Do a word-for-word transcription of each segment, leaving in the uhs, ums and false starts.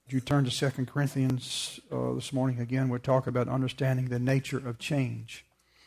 Would you turn to Second Corinthians uh, this morning again? We'll talk about understanding the nature of change.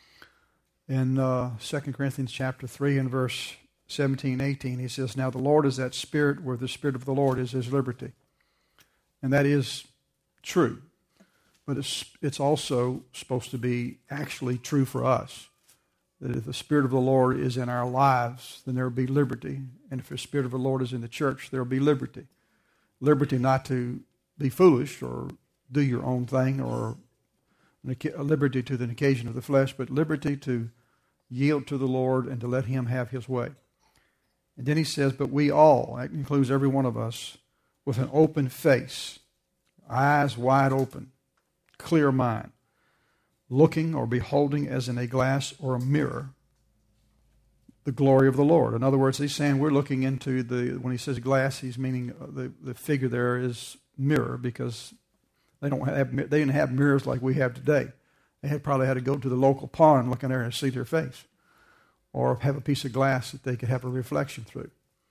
In uh, Second Corinthians chapter three and verse seventeen, eighteen, he says, "Now the Lord is that Spirit, where the Spirit of the Lord is His liberty." And that is true. But it's, it's also supposed to be actually true for us. That if the Spirit of the Lord is in our lives, then there will be liberty. And if the Spirit of the Lord is in the church, there will be liberty. Liberty not to be foolish or do your own thing, or a liberty to the occasion of the flesh, but liberty to yield to the Lord and to let Him have His way. And then he says, "But we all," that includes every one of us, "with an open face, eyes wide open, clear mind, looking or beholding as in a glass or a mirror the glory of the Lord." In other words, he's saying we're looking into the, when he says glass, he's meaning the, the figure there is mirror, because they don't have they didn't have mirrors like we have today. They had probably had to go to the local pond, look in there and see their face, or have a piece of glass that they could have a reflection through.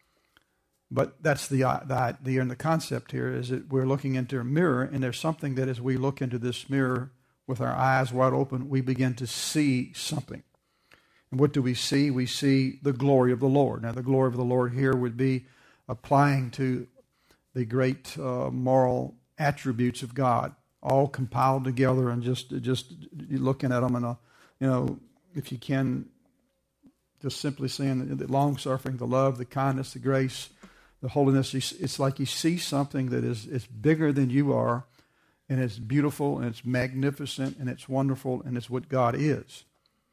But that's the the idea and the concept here, is that we're looking into a mirror, and there's something that as we look into this mirror with our eyes wide open, we begin to see something. And what do we see? We see the glory of the Lord. Now, the glory of the Lord here would be applying to the great uh, moral attributes of God, all compiled together, and just just looking at them, and uh, you know, if you can, just simply seeing the long suffering, the love, the kindness, the grace, the holiness. It's like you see something that is is bigger than you are, and it's beautiful, and it's magnificent, and it's wonderful, and it's what God is.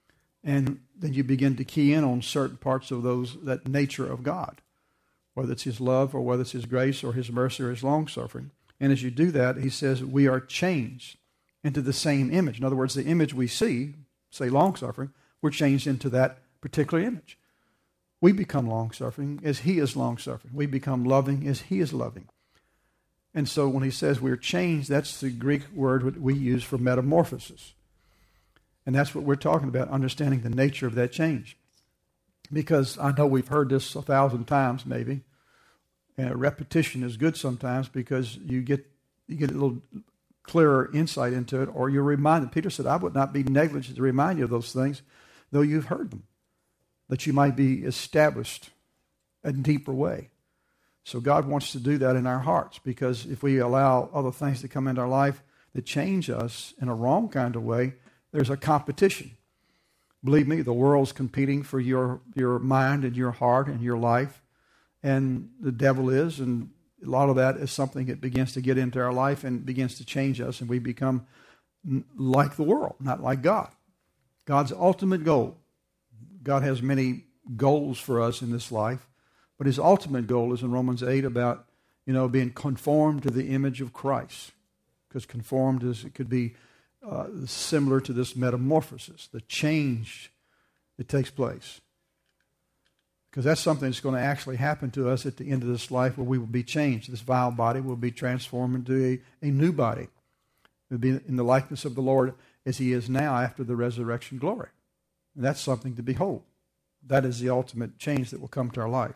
And then you begin to key in on certain parts of those that nature of God, whether it's His love or whether it's His grace or His mercy or His long-suffering. And as you do that, he says we are changed into the same image. In other words, the image we see, say long-suffering, we're changed into that particular image. We become long-suffering as He is long-suffering. We become loving as He is loving. And so when he says we're changed, that's the Greek word we use for metamorphosis. And that's what we're talking about, understanding the nature of that change. Because I know we've heard this a thousand times maybe, and repetition is good sometimes, because you get you get a little clearer insight into it, or you're reminded. Peter said, "I would not be negligent to remind you of those things, though you've heard them, that you might be established in a deeper way." So God wants to do that in our hearts, because if we allow other things to come into our life that change us in a wrong kind of way, there's a competition. Believe me, the world's competing for your, your mind and your heart and your life, and the devil is, and a lot of that is something that begins to get into our life and begins to change us, and we become like the world, not like God. God's ultimate goal. God has many goals for us in this life, but His ultimate goal is in Romans eight about, you know, being conformed to the image of Christ. Because conformed is, it could be uh, similar to this metamorphosis, the change that takes place. Because that's something that's going to actually happen to us at the end of this life, where we will be changed. This vile body will be transformed into a, a new body. It will be in the likeness of the Lord as He is now after the resurrection glory. And that's something to behold. That is the ultimate change that will come to our life.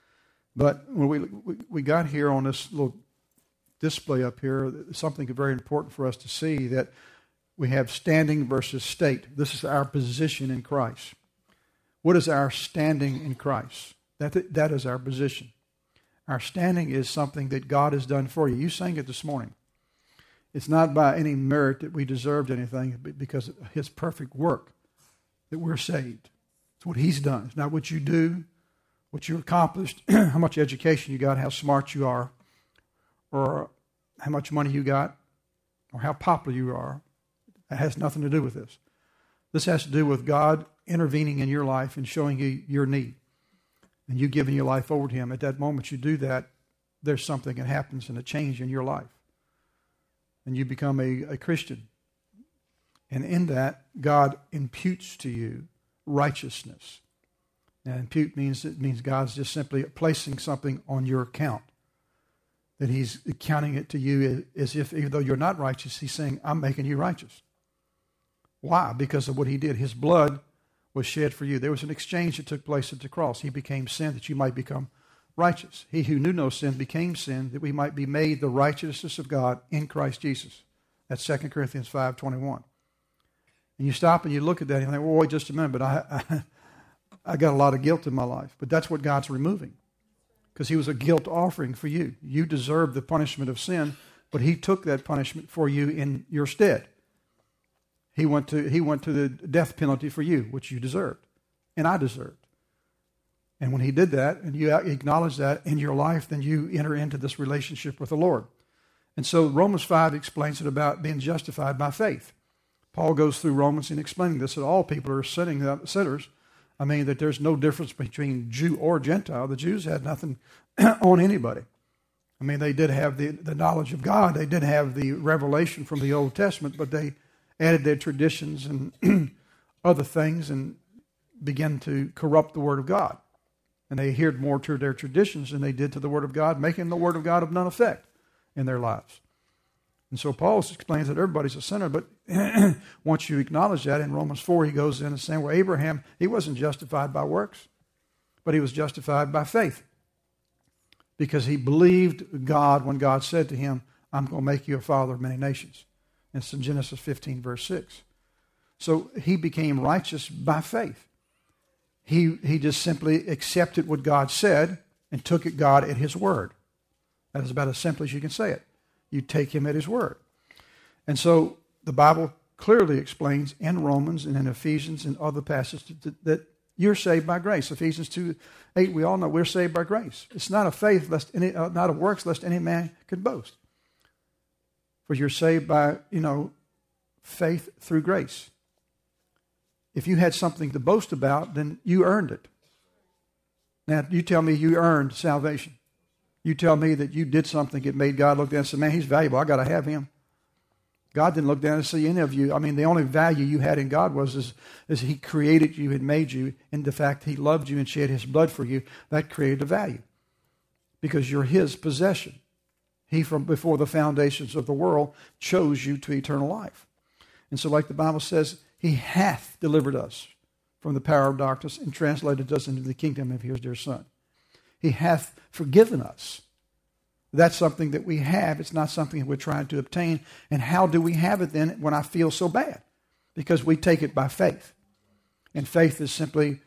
But when we, we, we got here on this little display up here, something very important for us to see, that we have standing versus state. This is our position in Christ. What is our standing in Christ? That, that is our position. Our standing is something that God has done for you. You sang it this morning. It's not by any merit that we deserved anything, but because of His perfect work that we're saved. It's what He's done. It's not what you do, what you accomplished, how much education you got, how smart you are, or how much money you got, or how popular you are. That has nothing to do with this. This has to do with God intervening in your life and showing you your need, and you giving your life over to Him. At that moment you do that, there's something that happens and a change in your life. And you become a, a Christian. And in that, God imputes to you righteousness. And impute means it means God's just simply placing something on your account. That He's counting it to you as if, even though you're not righteous, He's saying, I'm making you righteous. Why? Because of what He did. His blood was shed for you. There was an exchange that took place at the cross. He became sin that you might become righteous. He who knew no sin became sin, that we might be made the righteousness of God in Christ Jesus. That's Second Corinthians five twenty-one. And you stop and you look at that and you think, well, wait just a minute, but I, I, I got a lot of guilt in my life. But that's what God's removing, because he was a guilt offering for you. You deserved the punishment of sin, but he took that punishment for you in your stead. He went to, he went to the death penalty for you, which you deserved, and I deserved. And when he did that, and you acknowledge that in your life, then you enter into this relationship with the Lord. And so Romans five explains it about being justified by faith. Paul goes through Romans in explaining this, that all people are sinning, sinners. I mean, that there's no difference between Jew or Gentile. The Jews had nothing on anybody. I mean, they did have the, the knowledge of God. They did have the revelation from the Old Testament, but they added their traditions and other things and began to corrupt the Word of God. And they adhered more to their traditions than they did to the Word of God, making the Word of God of none effect in their lives. And so Paul explains that everybody's a sinner, but once you acknowledge that, in Romans four, he goes in and saying, well, Abraham, he wasn't justified by works, but he was justified by faith, because he believed God when God said to him, I'm going to make you a father of many nations. And it's in Genesis fifteen, verse six. So he became righteous by faith. He, he just simply accepted what God said and took it God at his word. That is about as simple as you can say it. You take him at his word. And so the Bible clearly explains in Romans and in Ephesians and other passages that, that you're saved by grace. Ephesians two eight, we all know we're saved by grace. It's not of faith, lest any, uh, not of works, lest any man could boast. For you're saved by, you know, faith through grace. If you had something to boast about, then you earned it. Now, you tell me you earned salvation. You tell me that you did something that made God look down and say, man, he's valuable. I got to have him. God didn't look down and see any of you. I mean, the only value you had in God was is, is he created you and made you, and the fact he loved you and shed his blood for you, that created a value, because you're his possession. He, from before the foundations of the world, chose you to eternal life. And so, like the Bible says, he hath delivered us from the power of darkness and translated us into the kingdom of his dear Son. He hath forgiven us. That's something that we have. It's not something that we're trying to obtain. And how do we have it then when I feel so bad? Because we take it by faith. And faith is simply,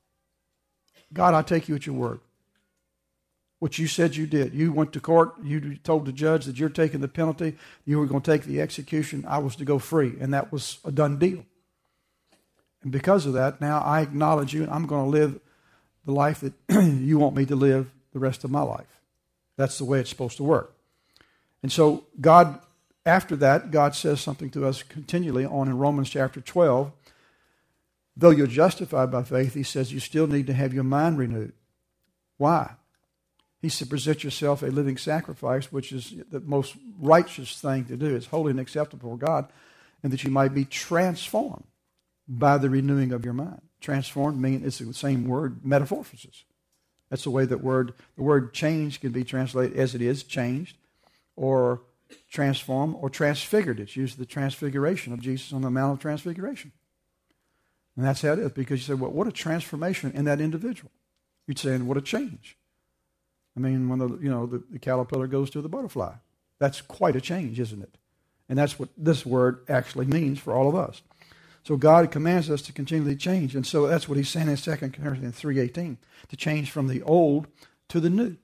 God, I take you at your word. What you said you did. You went to court. You told the judge that you're taking the penalty. You were going to take the execution. I was to go free. And that was a done deal. And because of that, now I acknowledge you, and I'm going to live the life that you want me to live the rest of my life. That's the way it's supposed to work. And so God, after that, God says something to us continually on in Romans chapter twelve. Though you're justified by faith, he says you still need to have your mind renewed. Why? He said, present yourself a living sacrifice, which is the most righteous thing to do. It's holy and acceptable to God, and that you might be transformed by the renewing of your mind. Transformed means it's the same word, metamorphosis. That's the way that word, the word change can be translated as it is, changed, or transformed, or transfigured. It's used the transfiguration of Jesus on the Mount of Transfiguration. And that's how it is, because you say, well, what a transformation in that individual. You'd say, and what a change. I mean, when the you know the, the caterpillar goes to the butterfly, that's quite a change, isn't it? And that's what this word actually means for all of us. So God commands us to continually change. And so that's what he's saying in Second Corinthians three eighteen, to change from the old to the new.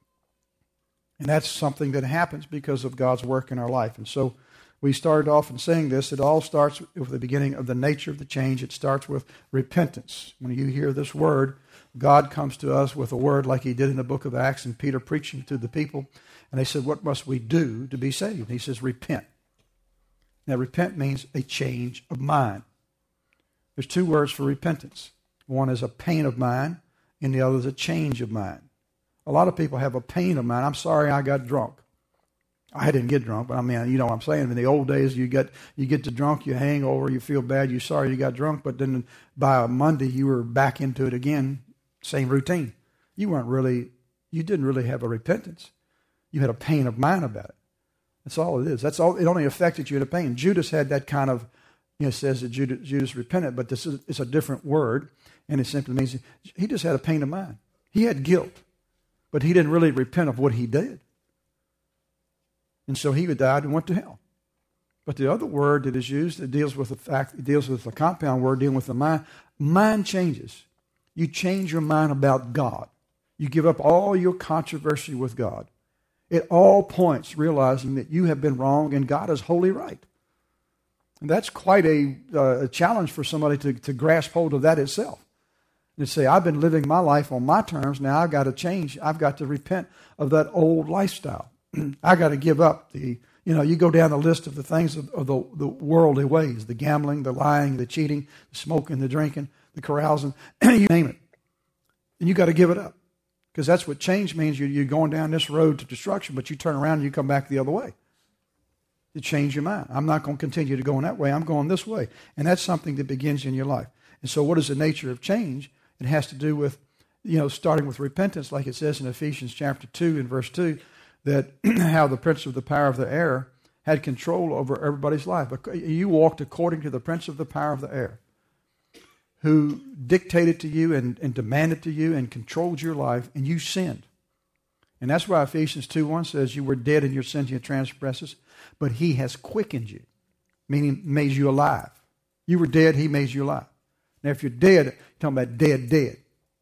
And that's something that happens because of God's work in our life. And so we started off in saying this. It all starts with the beginning of the nature of the change. It starts with repentance. When you hear this word, God comes to us with a word like he did in the book of Acts, and Peter preaching to the people. And they said, what must we do to be saved? And he says, repent. Now, repent means a change of mind. There's two words for repentance. One is a pain of mind, and the other is a change of mind. A lot of people have a pain of mind. I'm sorry I got drunk. I didn't get drunk, but I mean, you know what I'm saying. In the old days, you get you get to drunk, you hang over, you feel bad, you're sorry you got drunk, but then by Monday you were back into it again, same routine. You weren't really, you didn't really have a repentance. You had a pain of mind about it. That's all it is. That's all. It only affected you in a pain. Judas had that kind of, you know, it says that Judas, Judas repented, but this is it's a different word, and it simply means he just had a pain of mind. He had guilt. but he didn't really repent of what he did. And so he died and went to hell. But the other word that is used, it deals with the fact, it deals with the compound word dealing with the mind. Mind changes. You change your mind about God. You give up all your controversy with God. It all points realizing that you have been wrong and God is wholly right. And that's quite a, uh, a challenge for somebody to, to grasp hold of that itself. And to say, I've been living my life on my terms, now I've got to change. I've got to repent of that old lifestyle. I've got to give up the, you know, you go down the list of the things of, of the, the worldly ways, the gambling, the lying, the cheating, the smoking, the drinking, the carousing, you name it. And you got to give it up. Because that's what change means. You're, you're going down this road to destruction, but you turn around and you come back the other way. You change your mind. I'm not going to continue to go in that way. I'm going this way. And that's something that begins in your life. And so what is the nature of change? It has to do with, you know, starting with repentance, like it says in Ephesians chapter two and verse two, that how the prince of the power of the air had control over everybody's life. You walked according to the prince of the power of the air, who dictated to you and, and demanded to you and controlled your life, and you sinned. And that's why Ephesians two one says you were dead in your sins and your transgressions, but he has quickened you, meaning made you alive. You were dead, he made you alive. Now if you're dead, you're talking about dead, dead.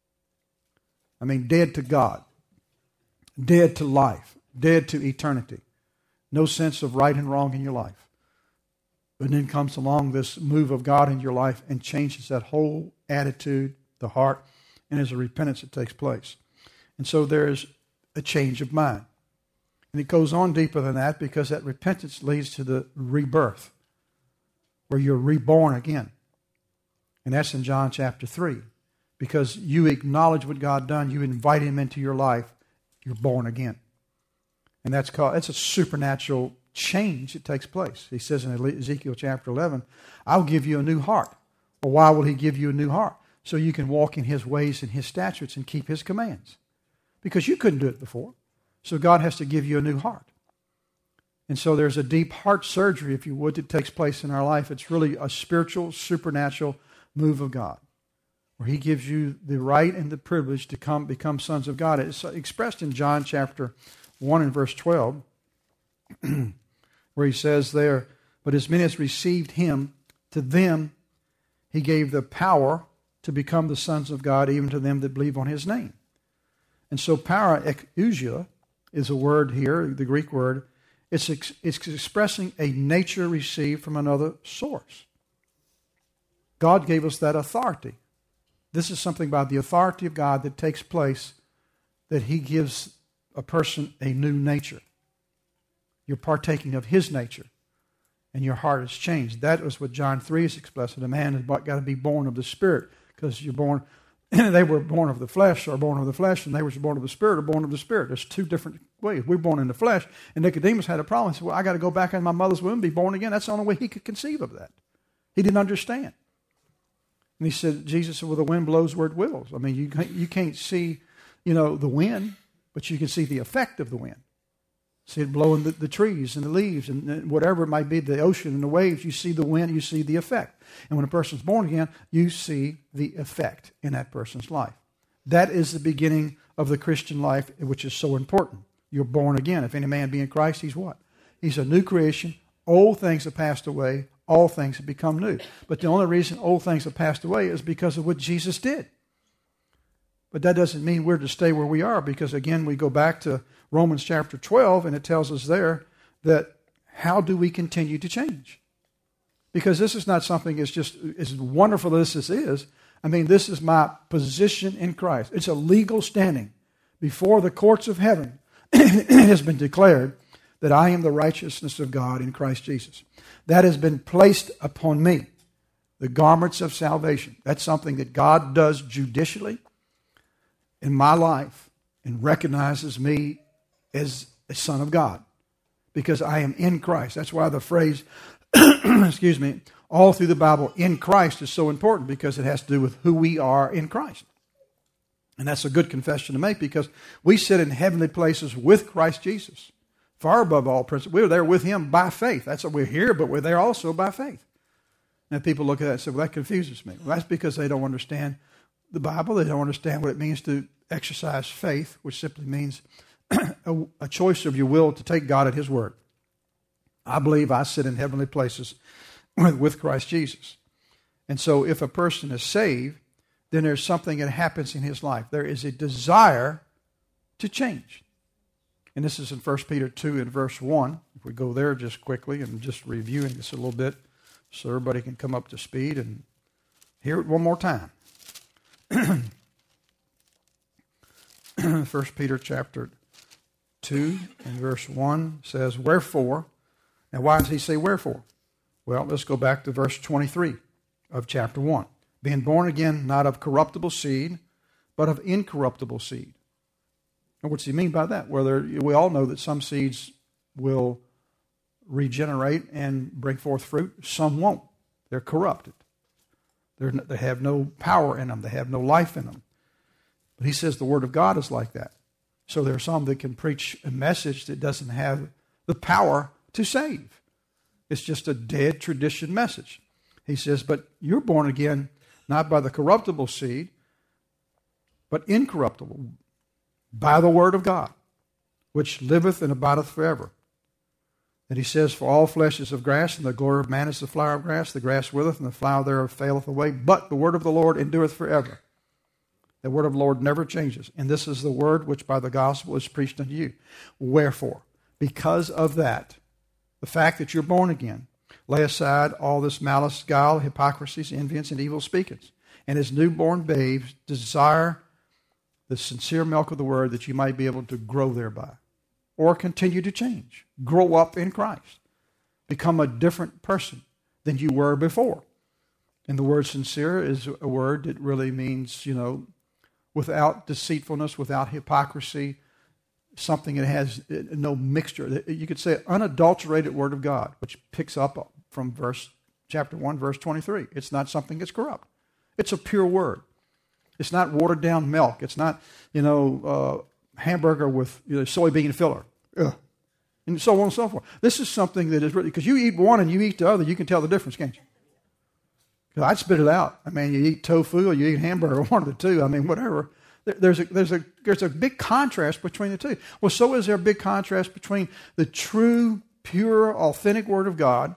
I mean dead to God, dead to life, dead to eternity. No sense of right and wrong in your life. But then comes along this move of God in your life and changes that whole attitude, the heart, and there's a repentance that takes place. And so there's a change of mind. And it goes on deeper than that because that repentance leads to the rebirth, where you're reborn again. And that's in John chapter three. Because you acknowledge what God done, you invite him into your life, you're born again. And that's called, it's a supernatural change that takes place. He says in Ezekiel chapter eleven, I'll give you a new heart. Well, why will he give you a new heart? So you can walk in his ways and his statutes and keep his commands. Because you couldn't do it before. So God has to give you a new heart. And so there's a deep heart surgery, if you would, that takes place in our life. It's really a spiritual, supernatural move of God, where he gives you the right and the privilege to come become sons of God. It's expressed in John chapter one and verse twelve, where he says there, but as many as received him, to them he gave the power to become the sons of God, even to them that believe on his name. And so para exousia is a word here, the Greek word. It's, ex- it's expressing a nature received from another source. God gave us that authority. This is something by the authority of God that takes place, that he gives a person a new nature. You're partaking of his nature, and your heart is changed. That is what John three is expressing. A man has got to be born of the Spirit, because you're born, they were born of the flesh, or born of the flesh, and they were born of the Spirit, or born of the Spirit. There's two different ways. We're born in the flesh, and Nicodemus had a problem. He said, well, I got to go back in my mother's womb and be born again. That's the only way he could conceive of that. He didn't understand. And he said, Jesus said, well, the wind blows where it wills. I mean, you can't, you can't see, you know, the wind, but you can see the effect of the wind. See it blowing the, the trees and the leaves and whatever it might be, the ocean and the waves. You see the wind, you see the effect. And when a person's born again, you see the effect in that person's life. That is the beginning of the Christian life, which is so important. You're born again. If any man be in Christ, he's what? He's a new creation. Old things have passed away. All things have become new. But the only reason old things have passed away is because of what Jesus did. But that doesn't mean we're to stay where we are, because again, we go back to Romans chapter twelve, and it tells us there that how do we continue to change? Because this is not something that's just as wonderful as this is. I mean, this is my position in Christ. It's a legal standing before the courts of heaven. It has been declared that I am the righteousness of God in Christ Jesus. That has been placed upon me, the garments of salvation. That's something that God does judicially in my life and recognizes me as a son of God because I am in Christ. That's why the phrase, excuse me, all through the Bible, in Christ, is so important, because it has to do with who we are in Christ. And that's a good confession to make, because we sit in heavenly places with Christ Jesus, far above all principles. We're there with him by faith. That's what we're here, but we're there also by faith. Now people look at that and say, well, that confuses me. Well, that's because they don't understand the Bible. They don't understand what it means to exercise faith, which simply means a, a choice of your will to take God at His word. I believe I sit in heavenly places with, with Christ Jesus. And so if a person is saved, then there's something that happens in his life. There is a desire to change. And this is in First Peter two and verse one. If we go there just quickly and just reviewing this a little bit so everybody can come up to speed and hear it one more time. First Peter chapter two and verse one says, wherefore, and why does he say wherefore? Well, let's go back to verse twenty-three of chapter one. Being born again, not of corruptible seed, but of incorruptible seed. And what's he mean by that? Well, there, we all know that some seeds will regenerate and bring forth fruit. Some won't. They're corrupted. They're, they have no power in them. They have no life in them. But he says the Word of God is like that. So there are some that can preach a message that doesn't have the power to save. It's just a dead tradition message. He says, but you're born again not by the corruptible seed, but incorruptible, by the word of God, which liveth and abideth forever. And he says, for all flesh is of grass, and the glory of man is the flower of grass. The grass witheth, and the flower thereof faileth away. But the word of the Lord endureth forever. The word of the Lord never changes. And this is the word which by the gospel is preached unto you. Wherefore, because of that, the fact that you're born again, lay aside all this malice, guile, hypocrisies, enviance, and evil speakings. And as newborn babes, desire the sincere milk of the word that you might be able to grow thereby. Or continue to change. Grow up in Christ. Become a different person than you were before. And the word sincere is a word that really means, you know, without deceitfulness, without hypocrisy, something that has no mixture. You could say unadulterated word of God, which picks up from verse chapter one, verse twenty-three. It's not something that's corrupt. It's a pure word. It's not watered down milk. It's not, you know, uh, hamburger with you know, soybean filler. Ugh. And so on and so forth. This is something that is really, because you eat one and you eat the other, you can tell the difference, can't you? Because I'd spit it out. I mean, you eat tofu or you eat hamburger, one of the two. I mean, whatever. There's a, there's a, there's a big contrast between the two. Well, so is there a big contrast between the true, pure, authentic Word of God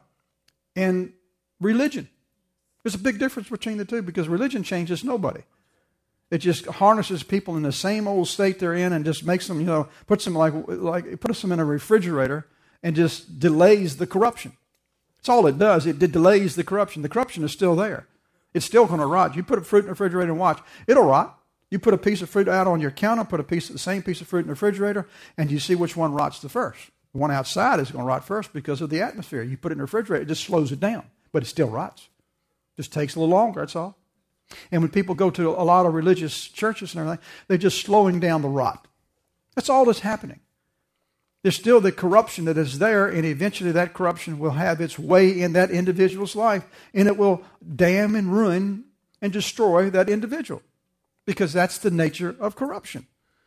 and religion. There's a big difference between the two because religion changes nobody. It just harnesses people in the same old state they're in and just makes them, you know, puts them like, like puts them in a refrigerator and just delays the corruption. That's all it does. It delays the corruption. The corruption is still there. It's still going to rot. You put a fruit in the refrigerator and watch. It'll rot. You put a piece of fruit out on your counter, put a piece of the same piece of fruit in the refrigerator, and you see which one rots the first. The one outside is going to rot first because of the atmosphere. You put it in the refrigerator, it just slows it down, but it still rots. Just takes a little longer, that's all. And when people go to a lot of religious churches and everything, they're just slowing down the rot. That's all that's happening. There's still the corruption that is there, and eventually that corruption will have its way in that individual's life, and it will damn and ruin and destroy that individual because that's the nature of corruption.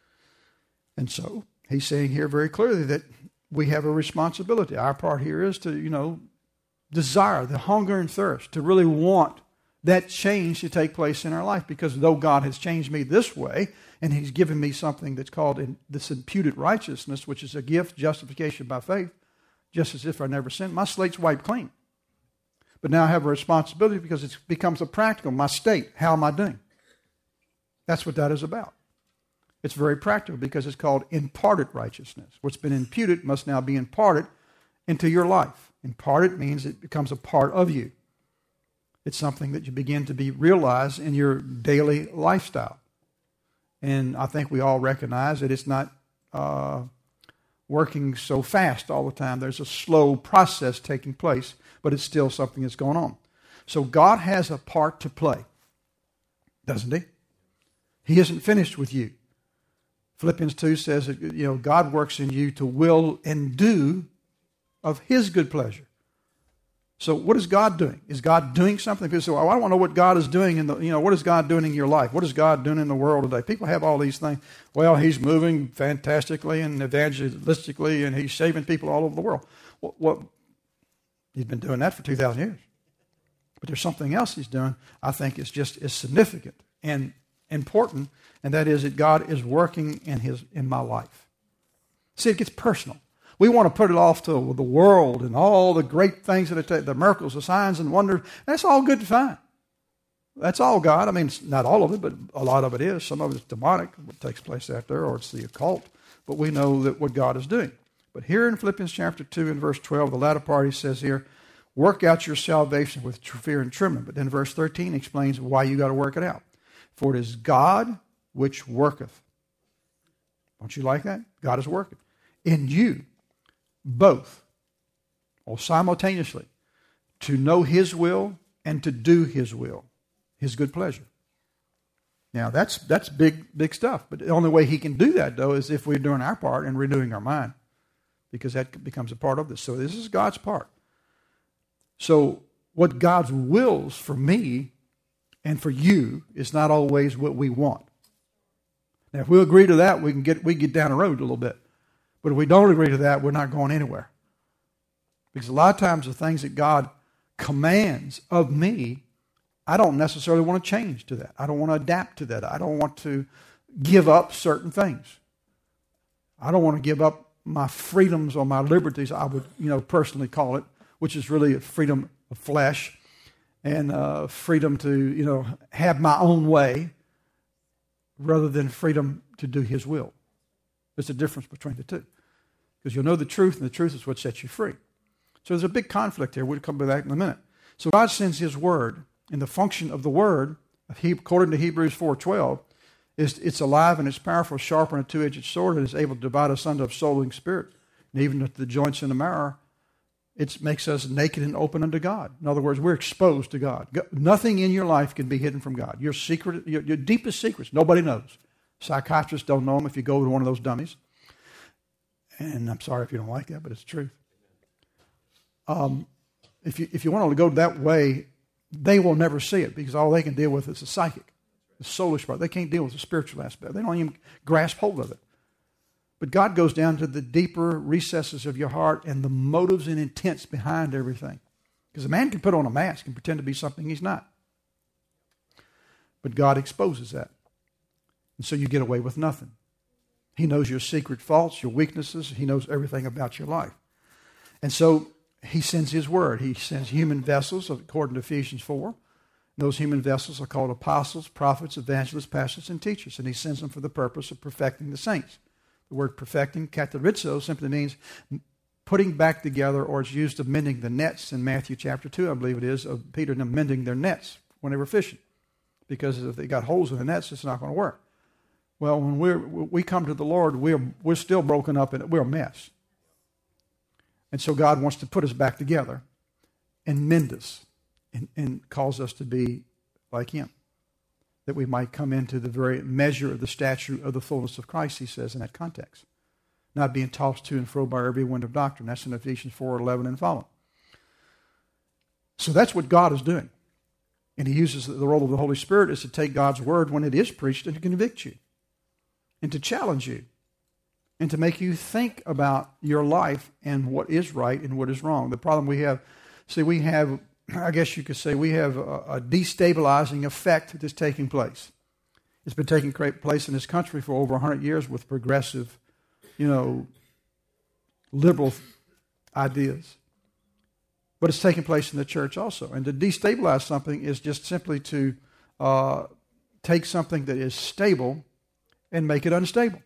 And so he's saying here very clearly that we have a responsibility. Our part here is to, you know, desire, the hunger and thirst, to really want that change to take place in our life. Because though God has changed me this way, and He's given me something that's called in, this imputed righteousness, which is a gift, justification by faith, just as if I never sinned, my slate's wiped clean. But now I have a responsibility because it becomes a practical, my state. How am I doing? That's what that is about. It's very practical because it's called imparted righteousness. What's been imputed must now be imparted into your life. Imparted means it becomes a part of you. It's something that you begin to be realized in your daily lifestyle. And I think we all recognize that it's not uh, working so fast all the time. There's a slow process taking place, but it's still something that's going on. So God has a part to play, doesn't He? He isn't finished with you. Philippians two says that, you know, God works in you to will and do of His good pleasure. So what is God doing? Is God doing something? People say, well, I want to know what God is doing in the, you know, what is God doing in your life? What is God doing in the world today? People have all these things. Well, He's moving fantastically and evangelistically, and He's saving people all over the world. What, what He's been doing that for two thousand years. But there's something else He's doing, I think, is just as significant and important, and that is that God is working in his in my life. See, it gets personal. We want to put it off to the world and all the great things that it takes, the miracles, the signs and wonders. That's all good and fine. That's all God. I mean, it's not all of it, but a lot of it is. Some of it is demonic, what takes place out there, or it's the occult. But we know that what God is doing. But here in Philippians chapter two and verse twelve, the latter part, he says here, work out your salvation with fear and trembling. But then verse thirteen explains why you got to work it out. For it is God which worketh. Don't you like that? God is working. In you, both, or simultaneously, to know his will and to do his will, his good pleasure. Now, that's that's big, big stuff. But the only way he can do that, though, is if we're doing our part and renewing our mind, because that becomes a part of this. So this is God's part. So what God wills for me and for you is not always what we want. Now, if we agree to that, we can get we get down the road a little bit. But if we don't agree to that, we're not going anywhere. Because a lot of times the things that God commands of me, I don't necessarily want to change to that. I don't want to adapt to that. I don't want to give up certain things. I don't want to give up my freedoms or my liberties, I would, you know, personally call it, which is really a freedom of flesh and uh, freedom to, you know, have my own way rather than freedom to do his will. There's a difference between the two. Because you'll know the truth, and the truth is what sets you free. So there's a big conflict here. We'll come to that in a minute. So God sends his word, and the function of the word, according to Hebrews four twelve, is it's alive and it's powerful, sharper than a two-edged sword, and is able to divide us unto soul and spirit, and even to the joints and the marrow. It makes us naked and open unto God. In other words, we're exposed to God. Nothing in your life can be hidden from God. Your secret, your, your deepest secrets, nobody knows. Psychiatrists don't know them if you go to one of those dummies. And I'm sorry if you don't like that, but it's the truth. Um, if you if you want to go that way, they will never see it because all they can deal with is the psychic, the soulish part. They can't deal with the spiritual aspect. They don't even grasp hold of it. But God goes down to the deeper recesses of your heart and the motives and intents behind everything. Because a man can put on a mask and pretend to be something he's not. But God exposes that. And so you get away with nothing. He knows your secret faults, your weaknesses. He knows everything about your life. And so he sends his word. He sends human vessels, according to Ephesians four. Those human vessels are called apostles, prophets, evangelists, pastors, and teachers. And he sends them for the purpose of perfecting the saints. The word perfecting, katerizo, simply means putting back together, or it's used of mending the nets in Matthew chapter two, I believe it is, of Peter and them mending their nets when they were fishing. Because if they got holes in the nets, it's not going to work. Well, when we're, we come to the Lord, we're, we're still broken up and we're a mess. And so God wants to put us back together and mend us and, and cause us to be like him. That we might come into the very measure of the stature of the fullness of Christ, he says in that context. Not being tossed to and fro by every wind of doctrine. That's in Ephesians four eleven and following. So that's what God is doing. And he uses the role of the Holy Spirit is to take God's word when it is preached and to convict you. And to challenge you. And to make you think about your life and what is right and what is wrong. The problem we have, see, we have, I guess you could say, we have a, a destabilizing effect that's taking place. It's been taking place in this country for over one hundred years with progressive, you know, liberal ideas. But it's taking place in the church also. And to destabilize something is just simply to uh, take something that is stable and make it unstable.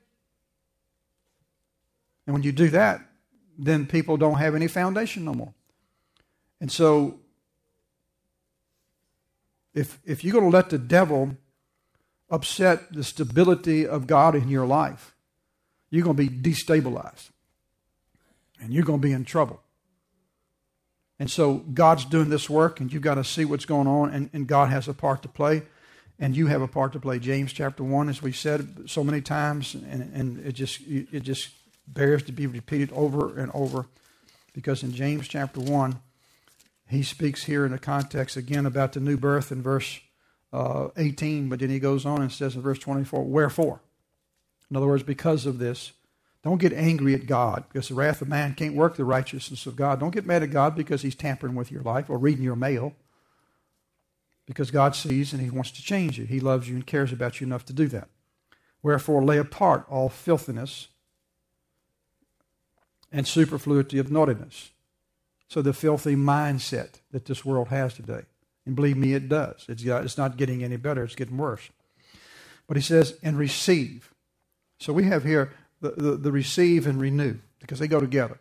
And when you do that, then people don't have any foundation no more. And so, if if you're going to let the devil upset the stability of God in your life, you're going to be destabilized. And you're going to be in trouble. And so God's doing this work, and you've got to see what's going on, and, and God has a part to play. And you have a part to play. James chapter one, as we said so many times, and, and it just it just bears to be repeated over and over. Because in James chapter one, he speaks here in the context again about the new birth in verse uh, eighteen, but then he goes on and says in verse twenty-four, wherefore? In other words, because of this, don't get angry at God, because the wrath of man can't work the righteousness of God. Don't get mad at God because he's tampering with your life or reading your mail. because God sees and He wants to change you. He loves you and cares about you enough to do that. Wherefore lay apart all filthiness and superfluity of naughtiness. So the filthy mindset that this world has today. And believe me, it does. It's, it's not getting any better. It's getting worse. But he says, and receive. So we have here the, the, the receive and renew, because they go together.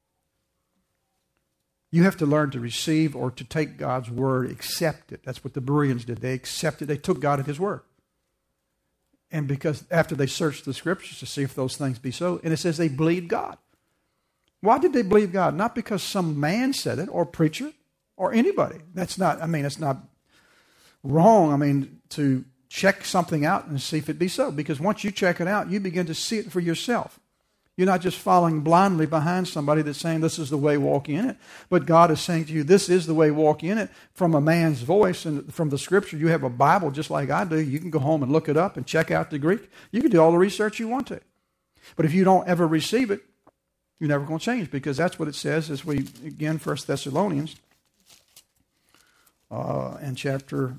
You have to learn to receive or to take God's word, accept it. That's what the Bereans did. They accepted, they took God at His word. And because after they searched the Scriptures to see if those things be so, and it says they believed God. Why did they believe God? Not because some man said it, or preacher, or anybody. That's not, I mean, it's not wrong, I mean, to check something out and see if it be so. Because once you check it out, you begin to see it for yourself. You're not just following blindly behind somebody that's saying this is the way, walk in it. But God is saying to you, this is the way, walk in it, from a man's voice and from the Scripture. You have a Bible just like I do. You can go home and look it up and check out the Greek. You can do all the research you want to. But if you don't ever receive it, you're never going to change, because that's what it says as we, again, First Thessalonians uh, and chapter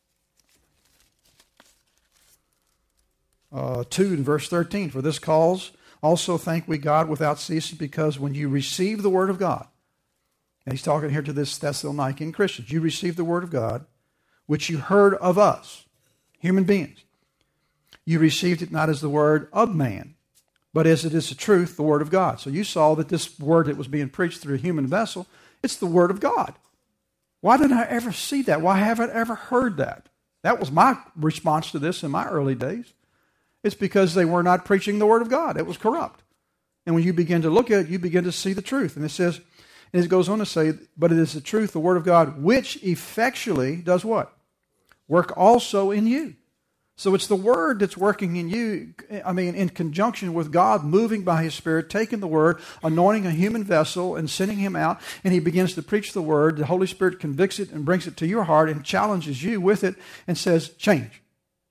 uh, two and verse thirteen. For this cause also thank we God without ceasing, because when you receive the word of God, and he's talking here to this Thessalonican Christians, you receive the word of God, which you heard of us, human beings. You received it not as the word of man, but as it is the truth, the word of God. So you saw that this word that was being preached through a human vessel, it's the word of God. Why didn't I ever see that? Why haven't I ever heard that? That was my response to this in my early days. It's because they were not preaching the word of God. It was corrupt. And when you begin to look at it, you begin to see the truth. And it says, and it goes on to say, but it is the truth, the word of God, which effectually does what? Work also in you. So it's the word that's working in you, I mean, in conjunction with God moving by His Spirit, taking the word, anointing a human vessel and sending him out, and he begins to preach the word. The Holy Spirit convicts it and brings it to your heart and challenges you with it and says, change.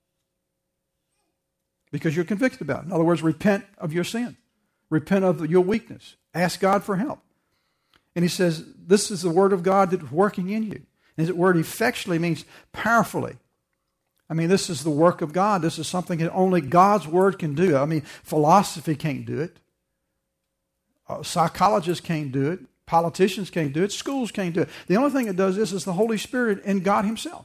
Because you're convicted about it. In other words, repent of your sin. Repent of your weakness. Ask God for help. And he says, this is the word of God that's working in you. And the word effectually means powerfully. I mean, this is the work of God. This is something that only God's word can do. I mean, philosophy can't do it. Uh, psychologists can't do it. Politicians can't do it. Schools can't do it. The only thing that does this is the Holy Spirit and God Himself.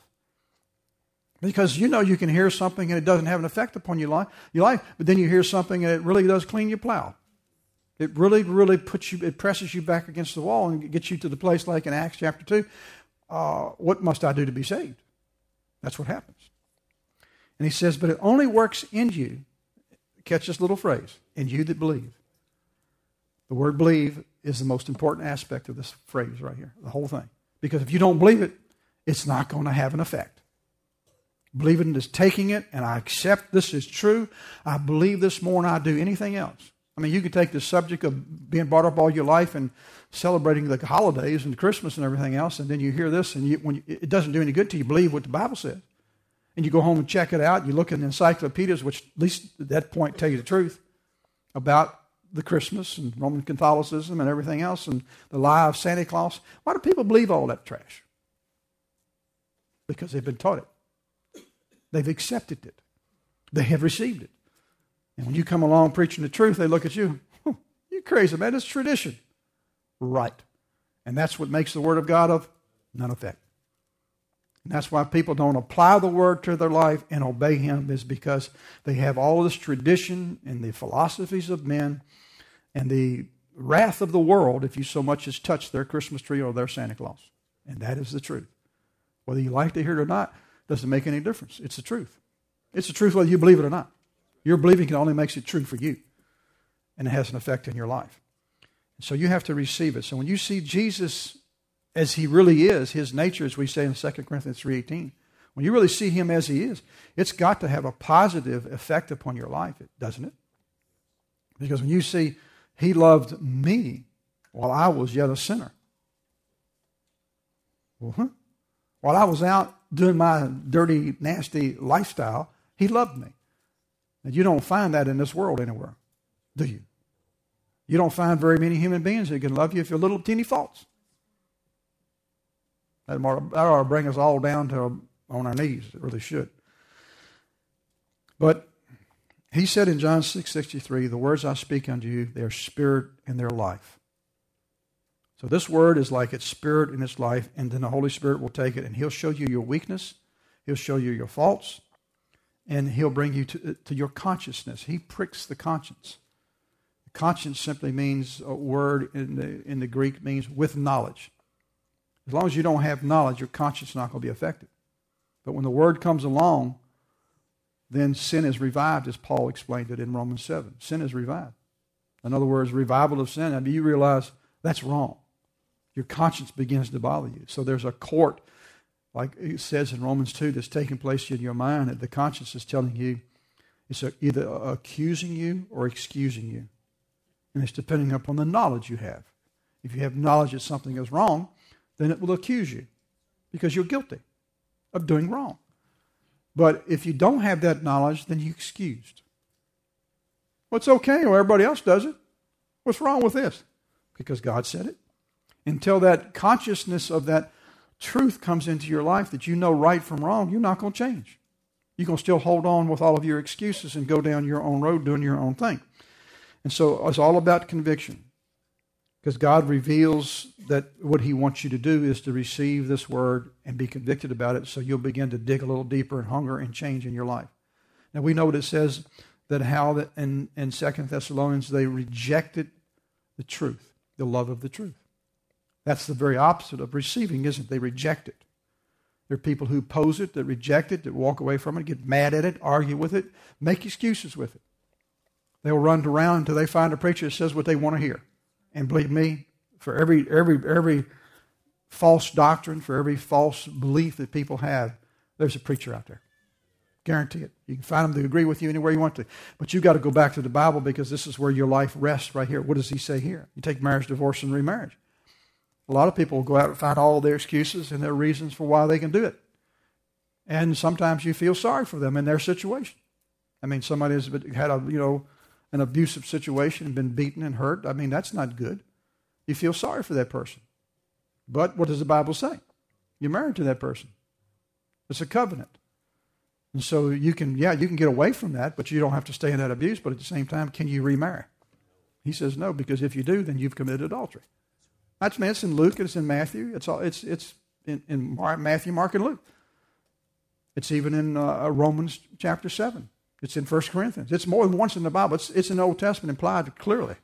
Because you know you can hear something and it doesn't have an effect upon your life, your life, but then you hear something and it really does clean your plow. It really, really puts you, it presses you back against the wall and gets you to the place like in Acts chapter two. Uh, what must I do to be saved? That's what happens. And he says, but it only works in you. Catch this little phrase, in you that believe. The word believe is the most important aspect of this phrase right here, the whole thing. Because if you don't believe it, it's not going to have an effect. Believing is taking it, and I accept this is true. I believe this more than I do anything else. I mean, you can take the subject of being brought up all your life and celebrating the holidays and Christmas and everything else, and then you hear this, and you, when you, it doesn't do any good to you believe what the Bible says. And you go home and check it out. You look in the encyclopedias, which at least at that point tell you the truth about the Christmas and Roman Catholicism and everything else and the lie of Santa Claus. Why do people believe all that trash? Because they've been taught it. They've accepted it. They have received it. And when you come along preaching the truth, they look at you. Oh, you're crazy, man. It's tradition. Right. And that's what makes the Word of God of none effect. And that's why people don't apply the Word to their life and obey Him, is because they have all this tradition and the philosophies of men and the wrath of the world if you so much as touch their Christmas tree or their Santa Claus. And that is the truth. Whether you like to hear it or not, doesn't make any difference. It's the truth. It's the truth whether you believe it or not. Your believing only makes it true for you. And it has an effect in your life. So you have to receive it. So when you see Jesus as He really is, His nature, as we say in Second Corinthians three eighteen, when you really see Him as He is, it's got to have a positive effect upon your life, doesn't it? Because when you see He loved me while I was yet a sinner. Well, huh? While I was out doing my dirty, nasty lifestyle, He loved me. And you don't find that in this world anywhere, do you? You don't find very many human beings who can love you for little teeny faults. That ought to bring us all down to on our knees, or they should. But he said in John six sixty-three, the words I speak unto you, they are spirit and their life. So this word is like its spirit and its life, and then the Holy Spirit will take it, and he'll show you your weakness, he'll show you your faults, and he'll bring you to, to your consciousness. He pricks the conscience. Conscience simply means, a word in the, in the Greek means with knowledge. As long as you don't have knowledge, your conscience is not going to be affected. But when the word comes along, then sin is revived, as Paul explained it in Romans seven. Sin is revived. In other words, revival of sin. I mean, you realize that's wrong. Your conscience begins to bother you. So there's a court, like it says in Romans two, that's taking place in your mind, that the conscience is telling you, it's either accusing you or excusing you. And it's depending upon the knowledge you have. If you have knowledge that something is wrong, then it will accuse you because you're guilty of doing wrong. But if you don't have that knowledge, then you're excused. Well, it's okay, or everybody else does it. What's wrong with this? Because God said it. Until that consciousness of that truth comes into your life that you know right from wrong, you're not going to change. You're going to still hold on with all of your excuses and go down your own road doing your own thing. And so it's all about conviction. Because God reveals that what he wants you to do is to receive this word and be convicted about it, so you'll begin to dig a little deeper and hunger and change in your life. Now we know what it says, that how that in, in Second Thessalonians they rejected the truth, the love of the truth. That's the very opposite of receiving, isn't it? They reject it. There are people who oppose it, that reject it, that walk away from it, get mad at it, argue with it, make excuses with it. They'll run around until they find a preacher that says what they want to hear. And believe me, for every every every false doctrine, for every false belief that people have, there's a preacher out there. Guarantee it. You can find them to agree with you anywhere you want to. But you've got to go back to the Bible, because this is where your life rests right here. What does he say here? You take marriage, divorce, and remarriage. A lot of people will go out and find all their excuses and their reasons for why they can do it. And sometimes you feel sorry for them in their situation. I mean, somebody has had a, you know, an abusive situation and been beaten and hurt. I mean, that's not good. You feel sorry for that person. But what does the Bible say? You're married to that person. It's a covenant. And so you can, yeah, you can get away from that, but you don't have to stay in that abuse. But at the same time, can you remarry? He says no, because if you do, then you've committed adultery. That's, it's in Luke, it's in Matthew, it's all, it's it's in, in Matthew, Mark, and Luke. It's even in uh, Romans chapter seven. It's in First Corinthians. It's more than once in the Bible. It's, it's in the Old Testament implied clearly.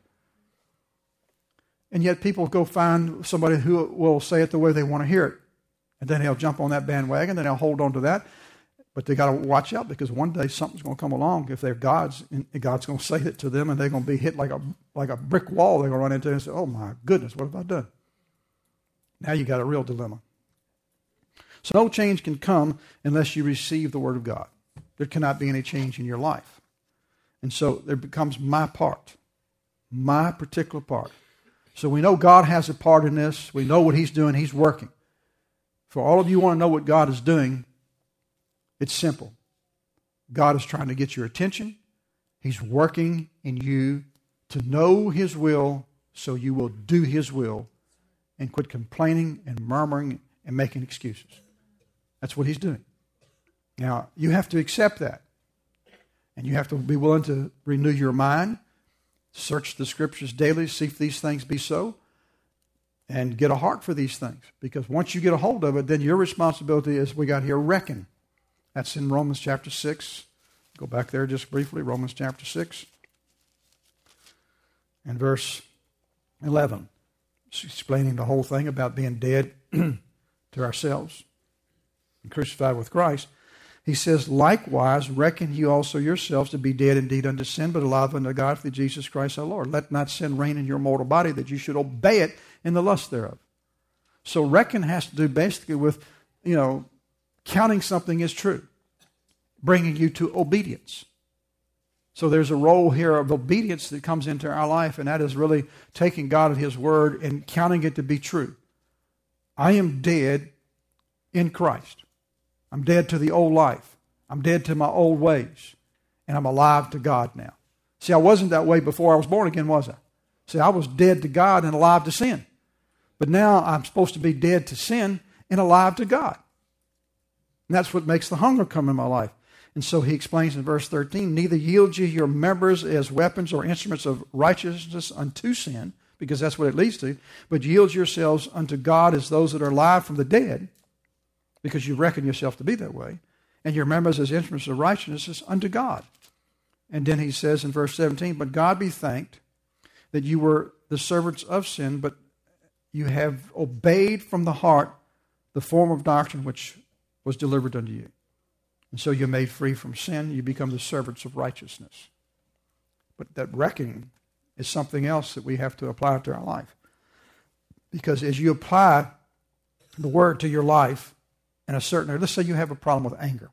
And yet people go find somebody who will say it the way they want to hear it. And then they'll jump on that bandwagon, then they'll hold on to that. But they got to watch out, because one day something's going to come along. If they're God's, and God's going to say it to them, and they're going to be hit like a like a brick wall. They're going to run into it and say, "Oh my goodness, what have I done?" Now you got a real dilemma. So no change can come unless you receive the Word of God. There cannot be any change in your life. And so there becomes my part, my particular part. So we know God has a part in this. We know what he's doing. He's working. For all of you who want to know what God is doing, it's simple. God is trying to get your attention. He's working in you to know his will, so you will do his will and quit complaining and murmuring and making excuses. That's what he's doing. Now, you have to accept that. And you have to be willing to renew your mind, search the Scriptures daily, see if these things be so, and get a heart for these things. Because once you get a hold of it, then your responsibility is, we got here, reckon. That's in Romans chapter six. Go back there just briefly, Romans chapter six. And verse eleven. It's explaining the whole thing about being dead to ourselves and crucified with Christ. He says, likewise, reckon you also yourselves to be dead indeed unto sin, but alive unto God through Jesus Christ our Lord. Let not sin reign in your mortal body, that you should obey it in the lust thereof. So reckon has to do basically with, you know, counting something as true, bringing you to obedience. So there's a role here of obedience that comes into our life, and that is really taking God at his word and counting it to be true. I am dead in Christ. I'm dead to the old life. I'm dead to my old ways. And I'm alive to God now. See, I wasn't that way before I was born again, was I? See, I was dead to God and alive to sin. But now I'm supposed to be dead to sin and alive to God. And that's what makes the hunger come in my life. And so he explains in verse thirteen, neither yield ye your members as weapons or instruments of righteousness unto sin, because that's what it leads to, but yield yourselves unto God as those that are alive from the dead, because you reckon yourself to be that way, and your members as instruments of righteousness unto God. And then he says in verse seventeen, but God be thanked that you were the servants of sin, but you have obeyed from the heart the form of doctrine which was delivered unto you. And so you're made free from sin. You become the servants of righteousness. But that reckoning is something else that we have to apply to our life. Because as you apply the word to your life in a certain area, let's say you have a problem with anger.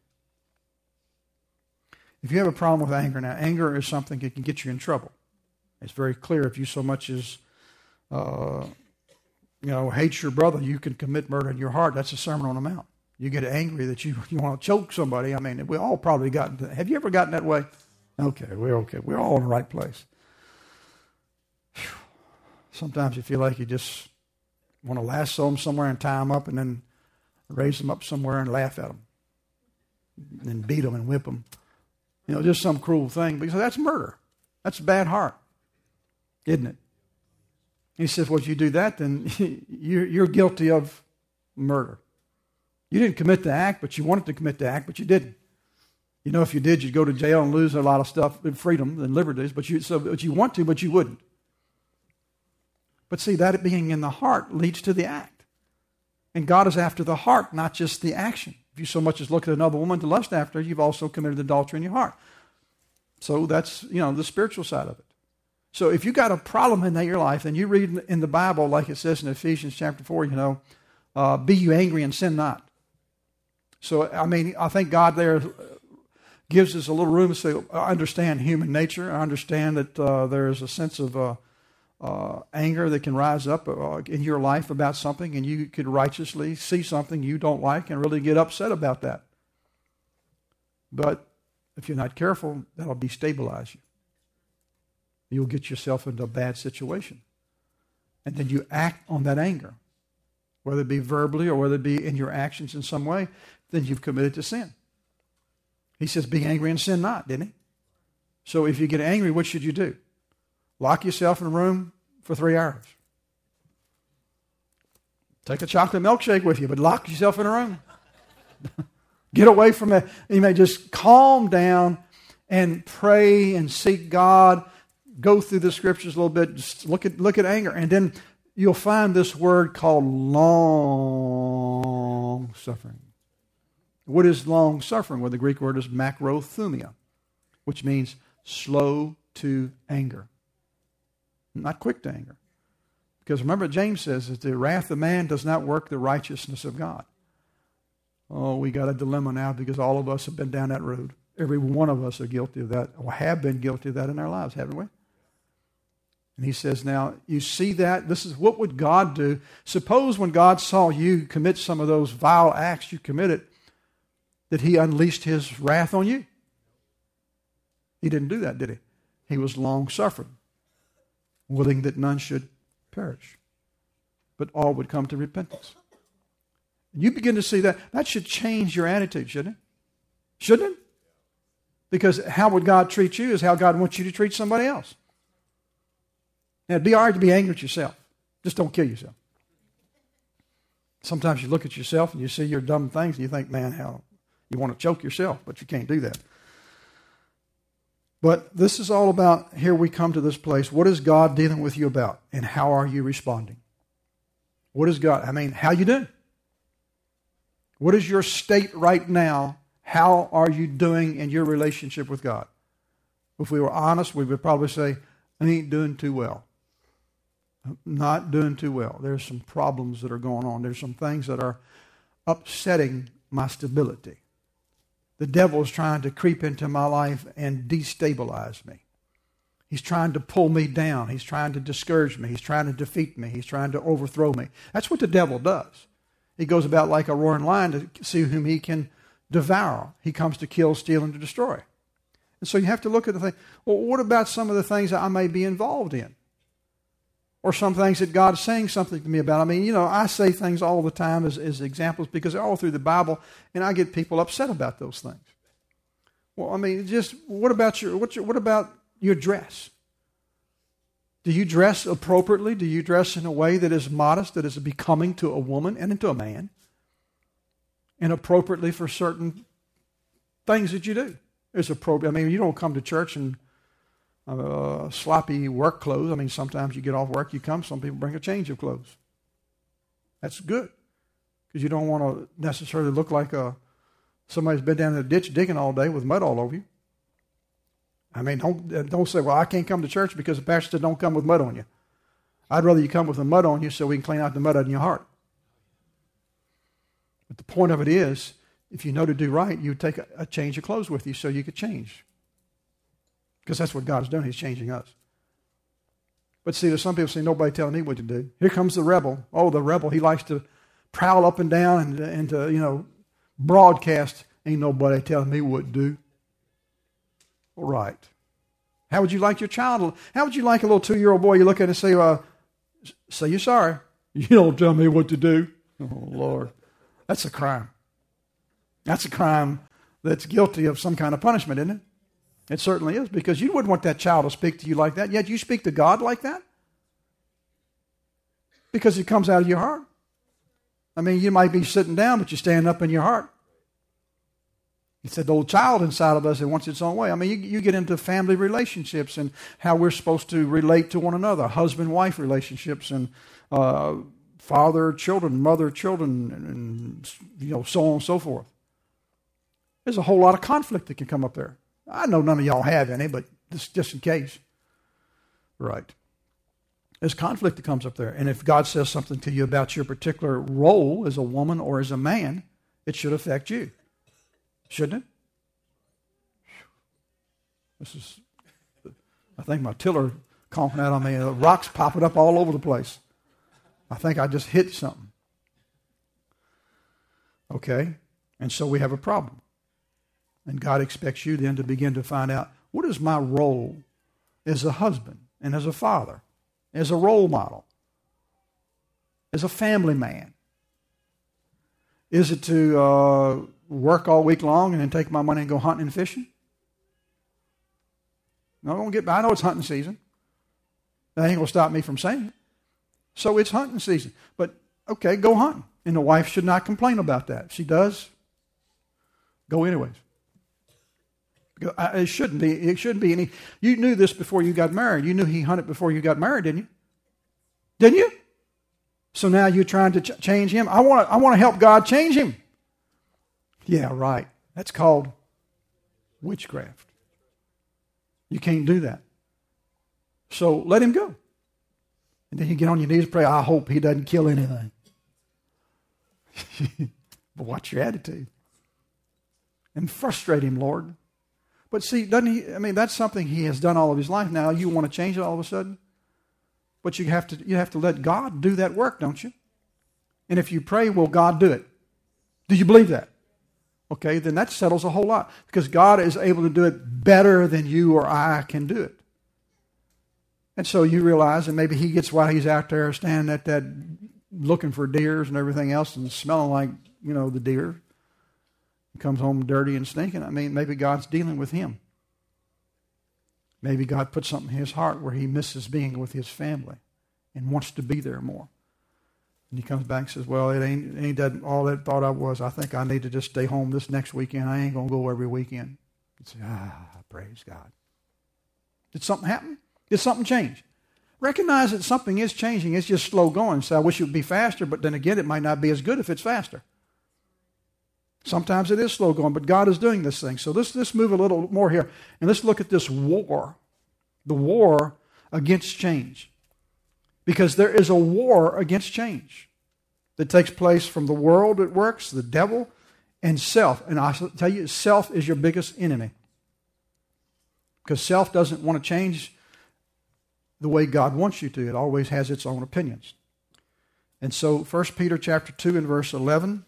If you have a problem with anger, now anger is something that can get you in trouble. It's very clear if you so much as, uh, you know, hate your brother, you can commit murder in your heart. That's a Sermon on the Mount. You get angry that you, you want to choke somebody. I mean, we all probably gotten to, have you ever gotten that way? Okay, we're okay. We're all in the right place. Whew. Sometimes you feel like you just want to lasso them somewhere and tie them up and then raise them up somewhere and laugh at them. And then beat them and whip them. You know, just some cruel thing. Because that's murder. That's a bad heart. Isn't it? He says, well, if you do that, then you're guilty of murder. You didn't commit the act, but you wanted to commit the act, but you didn't. You know, if you did, you'd go to jail and lose a lot of stuff, freedom and liberties, but you, so, but you want to, but you wouldn't. But see, that being in the heart leads to the act. And God is after the heart, not just the action. If you so much as look at another woman to lust after, you've also committed adultery in your heart. So that's, you know, the spiritual side of it. So if you got a problem in your life, and you read in the Bible, like it says in Ephesians chapter four, you know, uh, be you angry and sin not. So, I mean, I think God there gives us a little room to say, I understand human nature. I understand that uh, there is a sense of uh, uh, anger that can rise up uh, in your life about something, and you could righteously see something you don't like and really get upset about that. But if you're not careful, that'll destabilize you. You'll get yourself into a bad situation. And then you act on that anger, whether it be verbally or whether it be in your actions in some way, then you've committed to sin. He says, be angry and sin not, didn't he? So if you get angry, what should you do? Lock yourself in a room for three hours. Take a chocolate milkshake with you, but lock yourself in a room. Get away from it. You may just calm down and pray and seek God. Go through the scriptures a little bit. Just look at, look at anger. And then you'll find this word called long suffering. What is long suffering? Well, the Greek word is makrothumia, which means slow to anger. Not quick to anger. Because remember, James says that the wrath of man does not work the righteousness of God. Oh, we got a dilemma now because all of us have been down that road. Every one of us are guilty of that, or have been guilty of that in our lives, haven't we? And he says, now, you see that? This is what would God do? Suppose when God saw you commit some of those vile acts you committed, that he unleashed his wrath on you. He didn't do that, did he? He was long-suffering, willing that none should perish, but all would come to repentance. And you begin to see that. That should change your attitude, shouldn't it? Shouldn't it? Because how would God treat you is how God wants you to treat somebody else. Now, it'd be all right to be angry at yourself. Just don't kill yourself. Sometimes you look at yourself and you see your dumb things and you think, man, how you want to choke yourself, but you can't do that. But this is all about, here we come to this place. What is God dealing with you about? And how are you responding? What is God? I mean, how you doing? What is your state right now? How are you doing in your relationship with God? If we were honest, we would probably say, I ain't doing too well. I'm not doing too well. There's some problems that are going on. There's some things that are upsetting my stability. The devil is trying to creep into my life and destabilize me. He's trying to pull me down. He's trying to discourage me. He's trying to defeat me. He's trying to overthrow me. That's what the devil does. He goes about like a roaring lion to see whom he can devour. He comes to kill, steal, and to destroy. And so you have to look at the thing. Well, what about some of the things that I may be involved in? or some things that God's saying something to me about. I mean, you know, I say things all the time as, as examples because they're all through the Bible, and I get people upset about those things. Well, I mean, just what about your what's your, what about your dress? Do you dress appropriately? Do you dress in a way that is modest, that is becoming to a woman and to a man, and appropriately for certain things that you do? It's appropriate. I mean, you don't come to church in uh, sloppy work clothes. I mean, sometimes you get off work, you come. Some people bring a change of clothes. That's good because you don't want to necessarily look like a somebody's been down in the ditch digging all day with mud all over you. I mean, don't don't say, well, I can't come to church because the pastor said don't come with mud on you. I'd rather you come with the mud on you so we can clean out the mud out in your heart. But the point of it is, if you know to do right, you take a, a change of clothes with you so you could change. Because that's what God's doing. He's changing us. But see, there's some people say, nobody telling me what to do. Here comes the rebel. Oh, the rebel, he likes to prowl up and down and, and to, you know, broadcast. Ain't nobody telling me what to do. All right. How would you like your child? How would you like a little two-year-old boy you look at and say, uh, say you're sorry. You don't tell me what to do. Oh, Lord. That's a crime. That's a crime that's guilty of some kind of punishment, isn't it? It certainly is, because you wouldn't want that child to speak to you like that, yet you speak to God like that? Because it comes out of your heart. I mean, you might be sitting down, but you stand up in your heart. It's that old child inside of us that wants its own way. I mean, you, you get into family relationships and how we're supposed to relate to one another, husband-wife relationships and uh, father-children, mother-children, and, and you know, so on and so forth. There's a whole lot of conflict that can come up there. I know none of y'all have any, but just, just in case. Right. There's conflict that comes up there. And if God says something to you about your particular role as a woman or as a man, it should affect you. Shouldn't it? This is, I think my tiller comping out on me. The rocks popping up all over the place. I think I just hit something. Okay? And so we have a problem. And God expects you then to begin to find out, what is my role as a husband and as a father, as a role model, as a family man? Is it to uh, work all week long and then take my money and go hunting and fishing? No, don't get. I know it's hunting season. That ain't going to stop me from saying it. So it's hunting season. But, okay, go hunting. And the wife should not complain about that. If she does, go anyways. It shouldn't be. It shouldn't be any. You knew this before you got married. You knew he hunted before you got married, didn't you? Didn't you? So now you're trying to ch- change him. I want to. I want to help God change him. Yeah, right. That's called witchcraft. You can't do that. So let him go. And then you get on your knees and pray, I hope he doesn't kill anything. But watch your attitude. And frustrate him, Lord. But see, doesn't he? I mean, that's something he has done all of his life. Now you want to change it all of a sudden? But you have to you have to let God do that work, don't you? And if you pray, will God do it? Do you believe that? Okay, then that settles a whole lot. Because God is able to do it better than you or I can do it. And so you realize that maybe he gets while he's out there standing at that looking for deers and everything else and smelling like, you know, the deer. He comes home dirty and stinking. I mean, maybe God's dealing with him. Maybe God put something in his heart where he misses being with his family and wants to be there more. And he comes back and says, well, it ain't, it ain't that, all that thought I was. I think I need to just stay home this next weekend. I ain't going to go every weekend. You say, ah, praise God. Did something happen? Did something change? Recognize that something is changing. It's just slow going. So I wish it would be faster, but then again, it might not be as good if it's faster. Sometimes it is slow going, but God is doing this thing. So let's, let's move a little more here. And let's look at this war. The war against change. Because there is a war against change that takes place from the world that works, the devil, and self. And I tell you, self is your biggest enemy. Because self doesn't want to change the way God wants you to. It always has its own opinions. And so First Peter chapter two and verse eleven.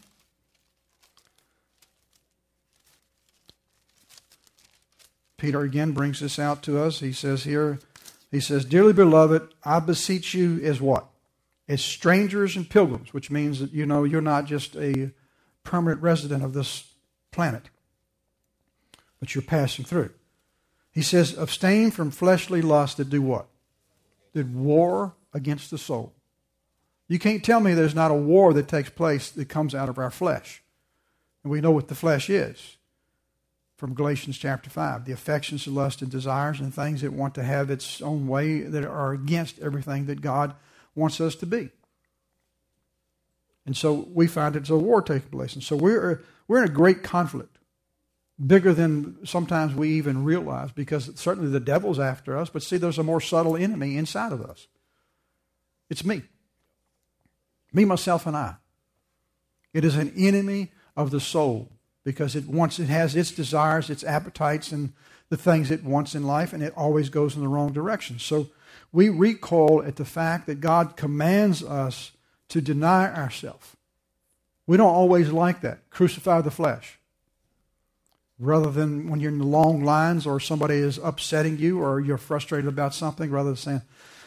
Peter again brings this out to us. He says here, He says, dearly beloved, I beseech you as what? As strangers and pilgrims, which means that, you know, you're not just a permanent resident of this planet, but you're passing through. He says, abstain from fleshly lusts that do what? That war against the soul. You can't tell me there's not a war that takes place that comes out of our flesh. And we know what the flesh is from Galatians chapter five. The affections, the lust, and desires, and things that want to have its own way that are against everything that God wants us to be. And so we find it's a war taking place. And so we're, we're in a great conflict, bigger than sometimes we even realize, because certainly the devil's after us, but see, there's a more subtle enemy inside of us. It's me. Me, myself, and I. It is an enemy of the soul because it wants, it has its desires, its appetites, and the things it wants in life, and it always goes in the wrong direction. So we recoil at the fact that God commands us to deny ourselves. We don't always like that. Crucify the flesh. Rather than when you're in the long lines or somebody is upsetting you or you're frustrated about something, rather than saying,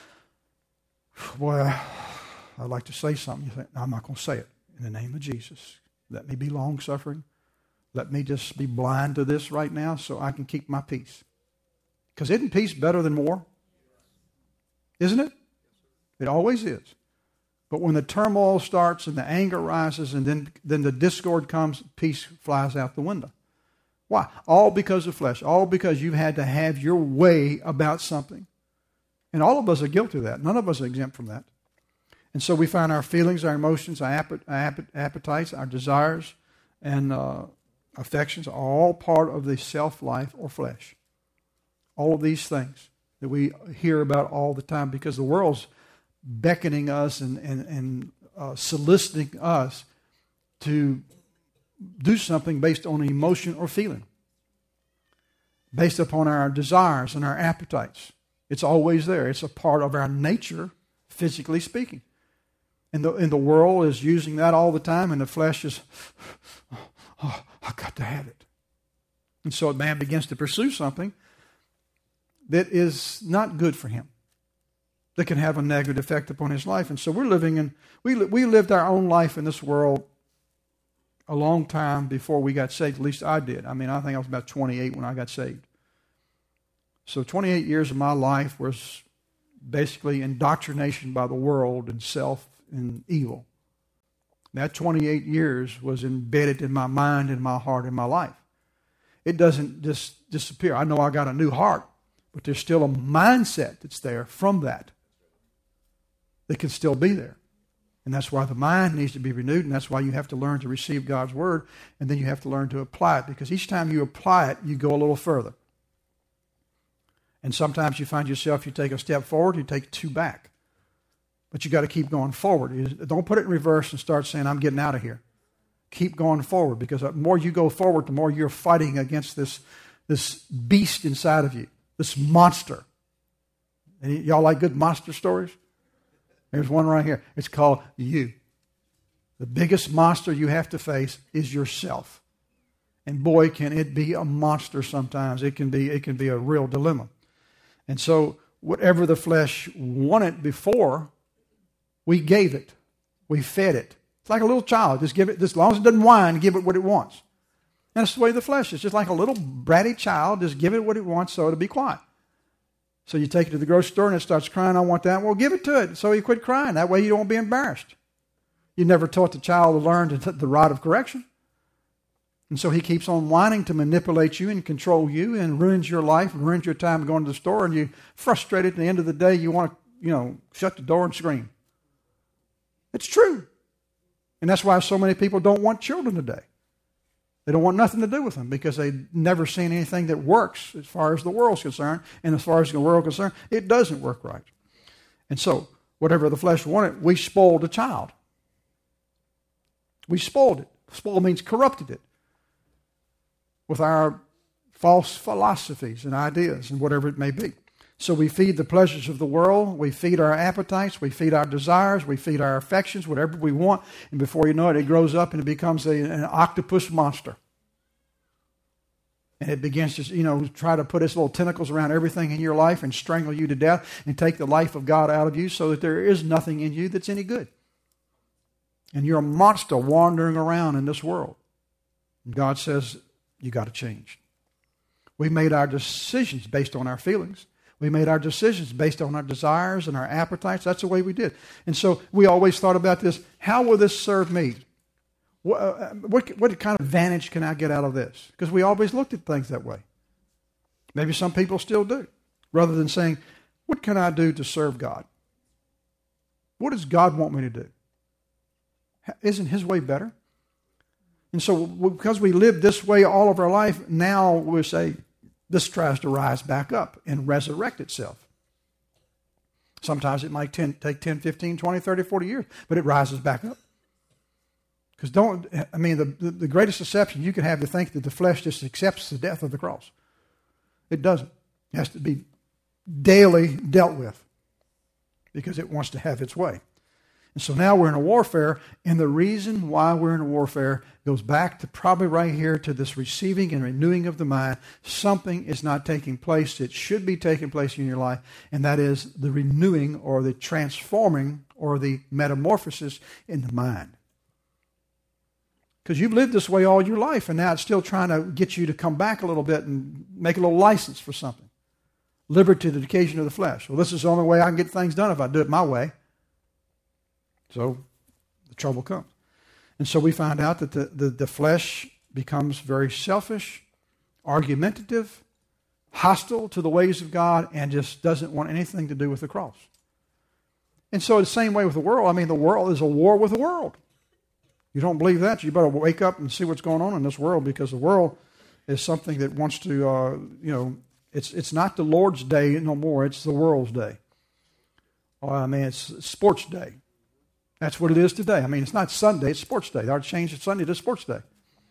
boy, I'd like to say something. You think, no, I'm not going to say it. In the name of Jesus, let me be long-suffering. Let me just be blind to this right now so I can keep my peace. Because isn't peace better than war? Isn't it? It always is. But when the turmoil starts and the anger rises and then, then the discord comes, peace flies out the window. Why? All because of flesh. All because you've had to have your way about something. And all of us are guilty of that. None of us are exempt from that. And so we find our feelings, our emotions, our appetites, our desires, and uh, affections are all part of the self-life or flesh. All of these things that we hear about all the time because the world's beckoning us and, and, and uh, soliciting us to do something based on emotion or feeling, based upon our desires and our appetites. It's always there. It's a part of our nature, physically speaking. And the, and the world is using that all the time, and the flesh is, oh, I've got to have it. And so a man begins to pursue something that is not good for him, that can have a negative effect upon his life. And so we're living in, we, we lived our own life in this world a long time before we got saved. At least I did. I mean, I think I was about twenty-eight when I got saved. So twenty-eight years of my life was basically indoctrination by the world and self and evil. That twenty-eight years was embedded in my mind, in my heart, in my life. It doesn't just disappear. I know I got a new heart, but there's still a mindset that's there from that that can still be there. And that's why the mind needs to be renewed, and that's why you have to learn to receive God's Word, and then you have to learn to apply it, because each time you apply it, you go a little further. And sometimes you find yourself, you take a step forward, you take two back. But you got to keep going forward. Don't put it in reverse and start saying, I'm getting out of here. Keep going forward, because the more you go forward, the more you're fighting against this, this beast inside of you, this monster. And y'all like good monster stories? There's one right here. It's called you. The biggest monster you have to face is yourself. And boy, can it be a monster sometimes. It can be, it can be a real dilemma. And so whatever the flesh wanted before, we gave it. We fed it. It's like a little child. Just give it, as long as it doesn't whine, give it what it wants. And that's the way the flesh is. Just like a little bratty child, just give it what it wants so it'll be quiet. So you take it to the grocery store and it starts crying, I want that. Well, give it to it so you quit crying. That way you don't be embarrassed. You never taught the child to learn the rod of correction. And so he keeps on whining to manipulate you and control you and ruins your life and ruins your time going to the store, and you're frustrated. At the end of the day, you want to, you know, shut the door and scream. It's true. And that's why so many people don't want children today. They don't want nothing to do with them because they've never seen anything that works as far as the world's concerned. And as far as the world is concerned, it doesn't work right. And so, whatever the flesh wanted, we spoiled the child. We spoiled it. Spoil means corrupted it with our false philosophies and ideas and whatever it may be. So we feed the pleasures of the world, we feed our appetites, we feed our desires, we feed our affections, whatever we want, and before you know it, it grows up and it becomes a, an octopus monster. And it begins to, you know, try to put its little tentacles around everything in your life and strangle you to death and take the life of God out of you so that there is nothing in you that's any good. And you're a monster wandering around in this world. And God says, you got to change. We made our decisions based on our feelings. We made our decisions based on our desires and our appetites. That's the way we did. And so we always thought about this. How will this serve me? What, what, what kind of advantage can I get out of this? Because we always looked at things that way. Maybe some people still do. Rather than saying, what can I do to serve God? What does God want me to do? Isn't His way better? And so because we lived this way all of our life, now we say, this tries to rise back up and resurrect itself. Sometimes it might ten, take ten, fifteen, twenty, thirty, forty years, but it rises back up. Because don't, I mean, the, the, the greatest deception you can have to think that the flesh just accepts the death of the cross. It doesn't. It has to be daily dealt with because it wants to have its way. And so now we're in a warfare, and the reason why we're in a warfare goes back to probably right here to this receiving and renewing of the mind. Something is not taking place that should be taking place in your life, and that is the renewing or the transforming or the metamorphosis in the mind. Because you've lived this way all your life, and now it's still trying to get you to come back a little bit and make a little license for something. Liberty to the occasion of the flesh. Well, this is the only way I can get things done if I do it my way. So the trouble comes. And so we find out that the, the, the flesh becomes very selfish, argumentative, hostile to the ways of God, and just doesn't want anything to do with the cross. And so the same way with the world. I mean, the world is a war with the world. You don't believe that? You better wake up and see what's going on in this world, because the world is something that wants to, uh, you know, it's it's not the Lord's day no more. It's the world's day. Oh, I mean, it's sports day. That's what it is today. I mean, it's not Sunday, it's sports day. They ought to change Sunday to sports day.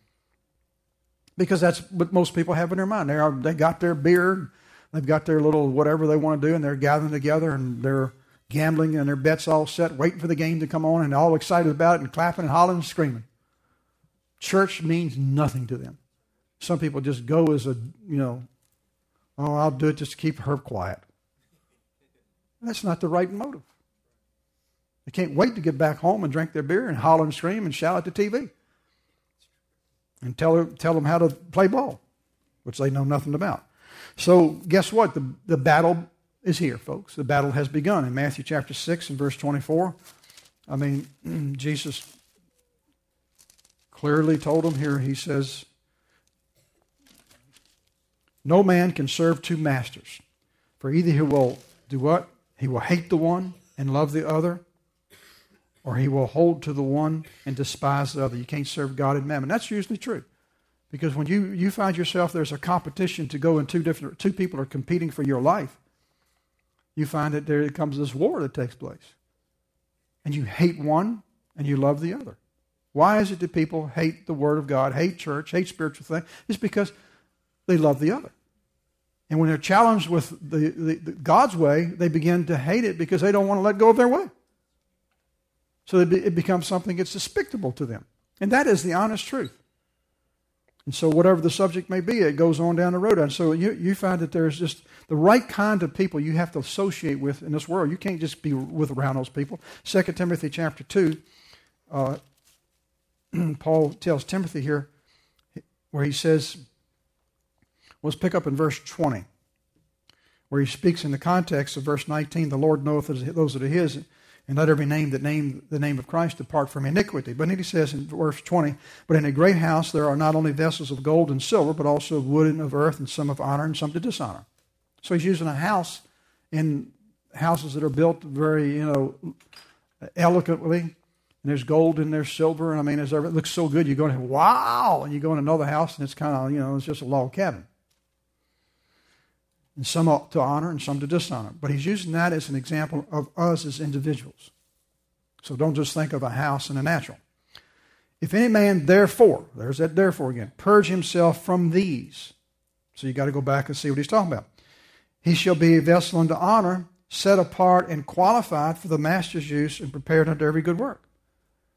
Because that's what most people have in their mind. They are, they got their beer, they've got their little whatever they want to do, and they're gathering together, and they're gambling, and their bets all set, waiting for the game to come on, and all excited about it, and clapping and hollering and screaming. Church means nothing to them. Some people just go as a, you know, oh, I'll do it just to keep her quiet. That's not the right motive. They can't wait to get back home and drink their beer and holler and scream and shout at the T V. And tell her, tell them how to play ball, which they know nothing about. So guess what? The, the battle is here, folks. The battle has begun. In Matthew chapter six and verse twenty-four, I mean, Jesus clearly told them here, he says, no man can serve two masters, for either he will do what? He will hate the one and love the other, or he will hold to the one and despise the other. You can't serve God and mammon. That's usually true. Because when you, you find yourself, there's a competition to go in two different, two people are competing for your life, you find that there comes this war that takes place. And you hate one and you love the other. Why is it that people hate the Word of God, hate church, hate spiritual things? It's because they love the other. And when they're challenged with the, the, the God's way, they begin to hate it because they don't want to let go of their way. So it becomes something that's despicable to them. And that is the honest truth. And so whatever the subject may be, it goes on down the road. And so you, you find that there's just the right kind of people you have to associate with in this world. You can't just be with around those people. Second Timothy chapter two, uh, Paul tells Timothy here where he says, let's pick up in verse twenty, where he speaks in the context of verse nineteen, the Lord knoweth those that are his, and let every name that name the name of Christ depart from iniquity. But then he says in verse twenty, but in a great house there are not only vessels of gold and silver, but also of wood and of earth, and some of honor and some to dishonor. So he's using a house in houses that are built very, you know, eloquently. And there's gold and there's silver, and I mean, it looks so good. You go in, wow, and you go in another house, and it's kind of, you know, it's just a log cabin. And some to honor and some to dishonor. But he's using that as an example of us as individuals. So don't just think of a house and a natural. If any man therefore, there's that therefore again, purge himself from these. So you got to go back and see what he's talking about. He shall be a vessel unto honor, set apart and qualified for the master's use and prepared unto every good work.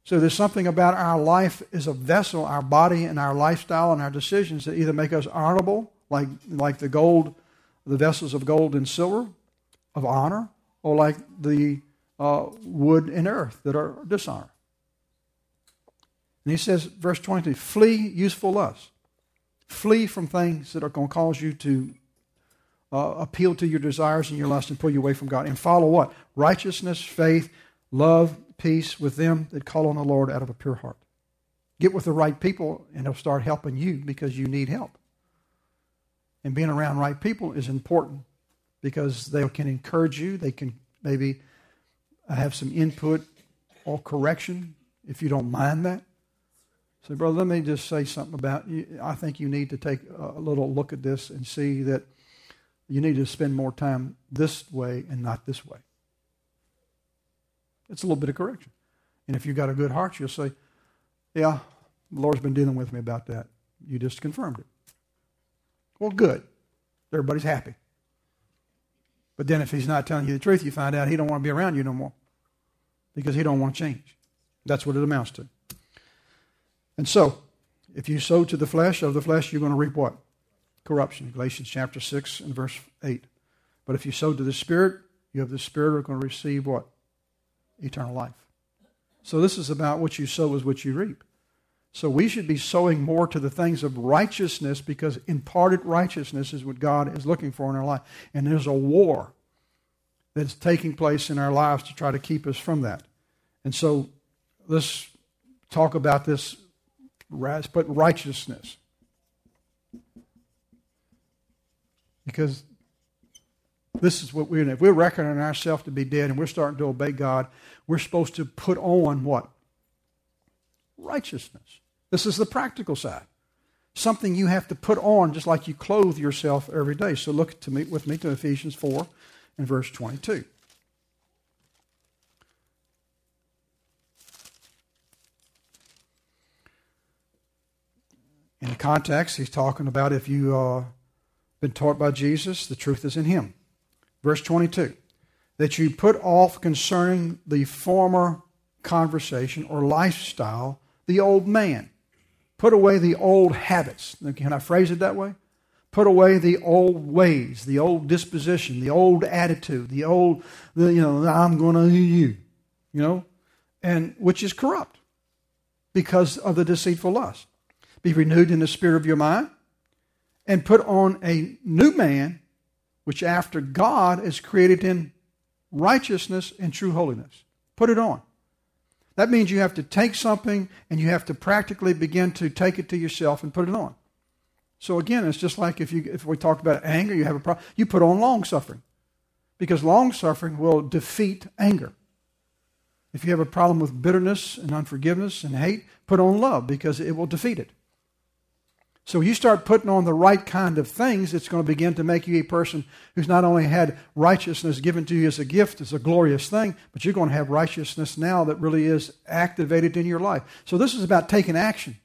So there's something about our life as a vessel, our body and our lifestyle and our decisions that either make us honorable, like, like the gold, the vessels of gold and silver of honor, or like the uh, wood and earth that are dishonor. And he says, verse twenty-two, flee useful lusts. Flee from things that are going to cause you to uh, appeal to your desires and your lust and pull you away from God. And follow what? Righteousness, faith, love, peace with them that call on the Lord out of a pure heart. Get with the right people and they'll start helping you because you need help. And being around right people is important because they can encourage you. They can maybe have some input or correction if you don't mind that. So, brother, let me just say something about you. I think you need to take a little look at this and see that you need to spend more time this way and not this way. It's a little bit of correction. And if you've got a good heart, you'll say, yeah, the Lord's been dealing with me about that. You just confirmed it. Well, good. Everybody's happy. But then if he's not telling you the truth, you find out he don't want to be around you no more because he don't want to change. That's what it amounts to. And so, if you sow to the flesh, of the flesh, you're going to reap what? Corruption. Galatians chapter six and verse eight. But if you sow to the Spirit, you of the Spirit are going to receive what? Eternal life. So this is about what you sow is what you reap. So we should be sowing more to the things of righteousness because imparted righteousness is what God is looking for in our life. And there's a war that's taking place in our lives to try to keep us from that. And so let's talk about this. But righteousness. Because this is what we're doing. If we're reckoning ourselves to be dead and we're starting to obey God, we're supposed to put on what? Righteousness. This is the practical side. Something you have to put on just like you clothe yourself every day. So look to me, with me to Ephesians four and verse twenty-two. In the context, he's talking about if you've uh, been taught by Jesus, the truth is in him. Verse twenty-two, that you put off concerning the former conversation or lifestyle, the old man. Put away the old habits. Can I phrase it that way? Put away the old ways, the old disposition, the old attitude, the old, the, you know, I'm going to you, you know, and which is corrupt because of the deceitful lust. Be renewed in the spirit of your mind, and put on a new man, which after God is created in righteousness and true holiness. Put it on. That means you have to take something and you have to practically begin to take it to yourself and put it on. So again, it's just like if you if we talk about anger, you have a problem, you put on long suffering, because long suffering will defeat anger. If you have a problem with bitterness and unforgiveness and hate, put on love because it will defeat it. So you start putting on the right kind of things, it's going to begin to make you a person who's not only had righteousness given to you as a gift, as a glorious thing, but you're going to have righteousness now that really is activated in your life. So this is about taking action.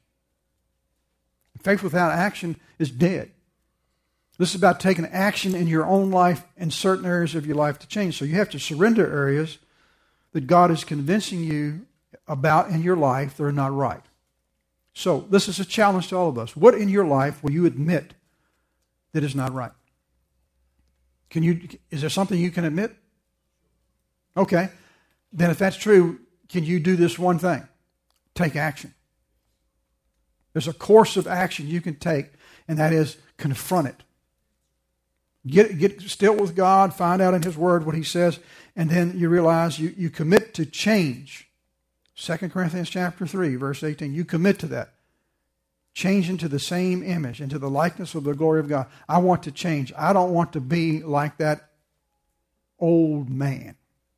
Faith without action is dead. This is about taking action in your own life and certain areas of your life to change. So you have to surrender areas that God is convincing you about in your life that are not right. So this is a challenge to all of us. What in your life will you admit that is not right? Can you? Is there something you can admit? Okay. Then if that's true, can you do this one thing? Take action. There's a course of action you can take, and that is confront it. Get, get still with God, find out in His Word what He says, and then you realize you, you commit to change. Second Corinthians chapter three, verse eighteen, you commit to that. Change into the same image, into the likeness of the glory of God. I want to change. I don't want to be like that old man.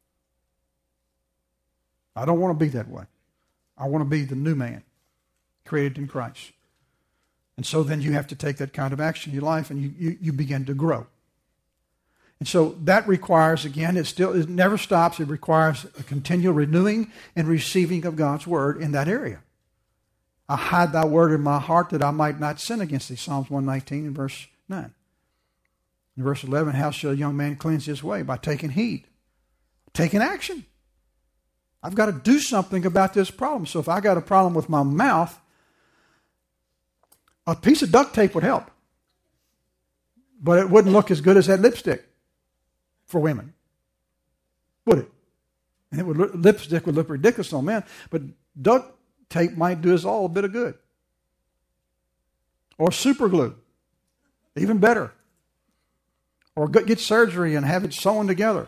I don't want to be that way. I want to be the new man, created in Christ. And so then you have to take that kind of action in your life, and you, you, you begin to grow. And so that requires, again, it still it never stops. It requires a continual renewing and receiving of God's Word in that area. I hide thy word in my heart that I might not sin against thee. Psalms one nineteen and verse nine. In verse eleven, how shall a young man cleanse his way? By taking heed, taking action. I've got to do something about this problem. So if I got a problem with my mouth, a piece of duct tape would help. But it wouldn't look as good as that lipstick for women, would it? And it would look, lipstick would look ridiculous on men, but duct tape might do us all a bit of good. Or super glue, even better. Or get surgery and have it sewn together.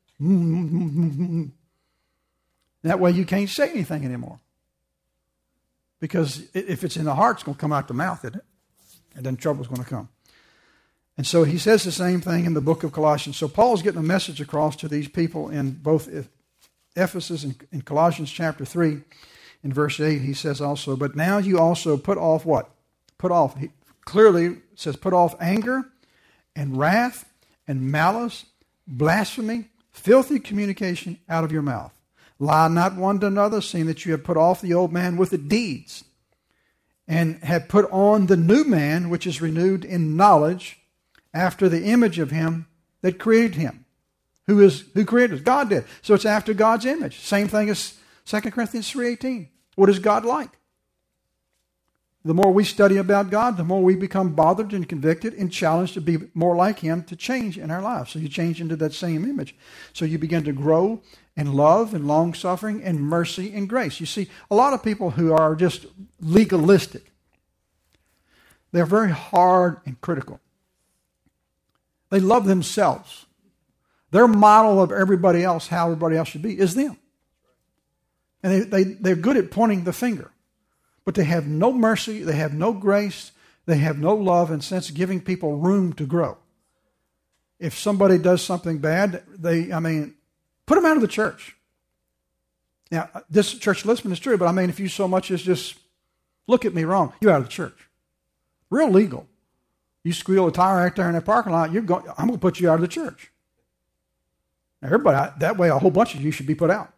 That way you can't say anything anymore. Because if it's in the heart, it's going to come out the mouth, isn't it? And then trouble's going to come. And so he says the same thing in the book of Colossians. So Paul's getting a message across to these people in both Ephesus and in Colossians chapter three. In verse eight, he says also, but now you also put off what? Put off. He clearly says put off anger and wrath and malice, blasphemy, filthy communication out of your mouth. Lie not one to another, seeing that you have put off the old man with the deeds, and have put on the new man, which is renewed in knowledge, after the image of him that created him. Who is who created us? God did. So it's after God's image. Same thing as Second Corinthians three eighteen. What is God like? The more we study about God, the more we become bothered and convicted and challenged to be more like him, to change in our lives. So you change into that same image. So you begin to grow in love and long-suffering and mercy and grace. You see, a lot of people who are just legalistic, they're very hard and critical. They love themselves. Their model of everybody else, how everybody else should be, is them. And they, they, they're good at pointing the finger. But they have no mercy, they have no grace, they have no love, and sense of giving people room to grow. If somebody does something bad, they, I mean, put them out of the church. Now, this church listing is true, but I mean, if you so much as just look at me wrong, you're out of the church. Real legal. You squeal a tire out there in that parking lot, you're going, I'm going to put you out of the church. Now, everybody, that way a whole bunch of you should be put out.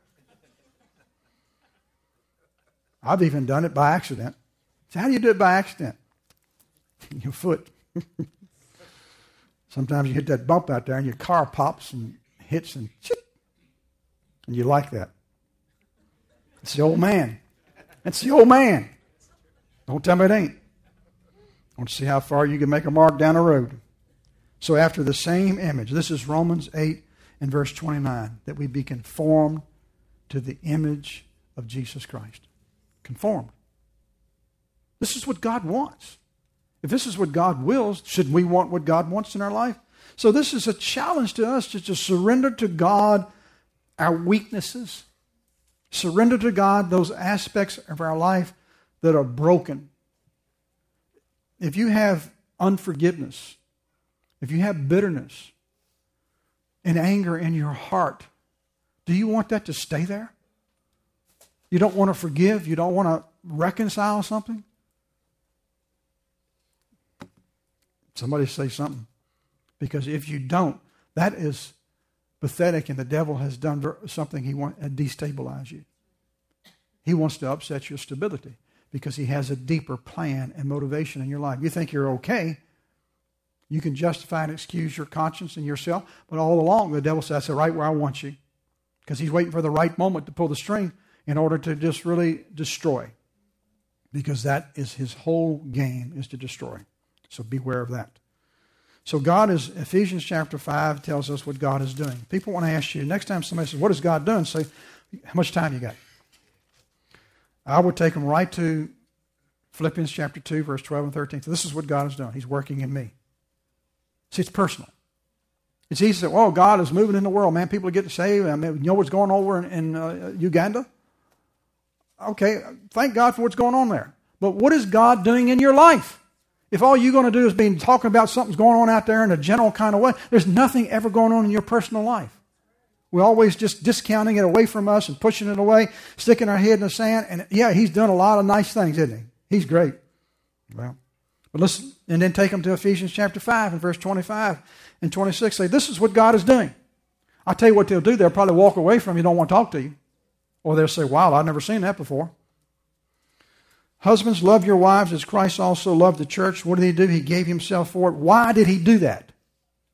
I've even done it by accident. So how do you do it by accident? Your foot. Sometimes you hit that bump out there and your car pops and hits and chip. And you like that. It's the old man. It's the old man. Don't tell me it ain't. I want to see how far you can make a mark down the road. So after the same image, this is Romans eight and verse twenty-nine, that we be conformed to the image of Jesus Christ. Conformed. This is what God wants. If this is what God wills, should we want what God wants in our life? So this is a challenge to us to just surrender to God our weaknesses. Surrender to God those aspects of our life that are broken. If you have unforgiveness, if you have bitterness and anger in your heart, do you want that to stay there? You don't want to forgive? You don't want to reconcile something? Somebody say something. Because if you don't, that is pathetic, and the devil has done something. He wants to destabilize you. He wants to upset your stability because he has a deeper plan and motivation in your life. You think you're okay. You can justify and excuse your conscience and yourself, but all along the devil says, that's right where I want you, because he's waiting for the right moment to pull the string in order to just really destroy. Because that is his whole game, is to destroy. So beware of that. So God is, Ephesians chapter five tells us what God is doing. People want to ask you, next time somebody says, what is God doing? Say, how much time you got? I would take them right to Philippians chapter two, verse twelve and thirteen. So this is what God is doing. He's working in me. See, it's personal. It's easy to say, oh, God is moving in the world. Man, people are getting saved. I mean, you know what's going on over in, in uh, Uganda? Okay, thank God for what's going on there. But what is God doing in your life? If all you're going to do is be talking about something's going on out there in a general kind of way, there's nothing ever going on in your personal life. We're always just discounting it away from us and pushing it away, sticking our head in the sand. And yeah, he's done a lot of nice things, isn't he? He's great. Well, but listen, and then take them to Ephesians chapter five and verse twenty-five and twenty-six. Say, this is what God is doing. I'll tell you what they'll do. They'll probably walk away from you, don't want to talk to you. Or they'll say, wow, I've never seen that before. Husbands, love your wives as Christ also loved the church. What did he do? He gave himself for it. Why did he do that?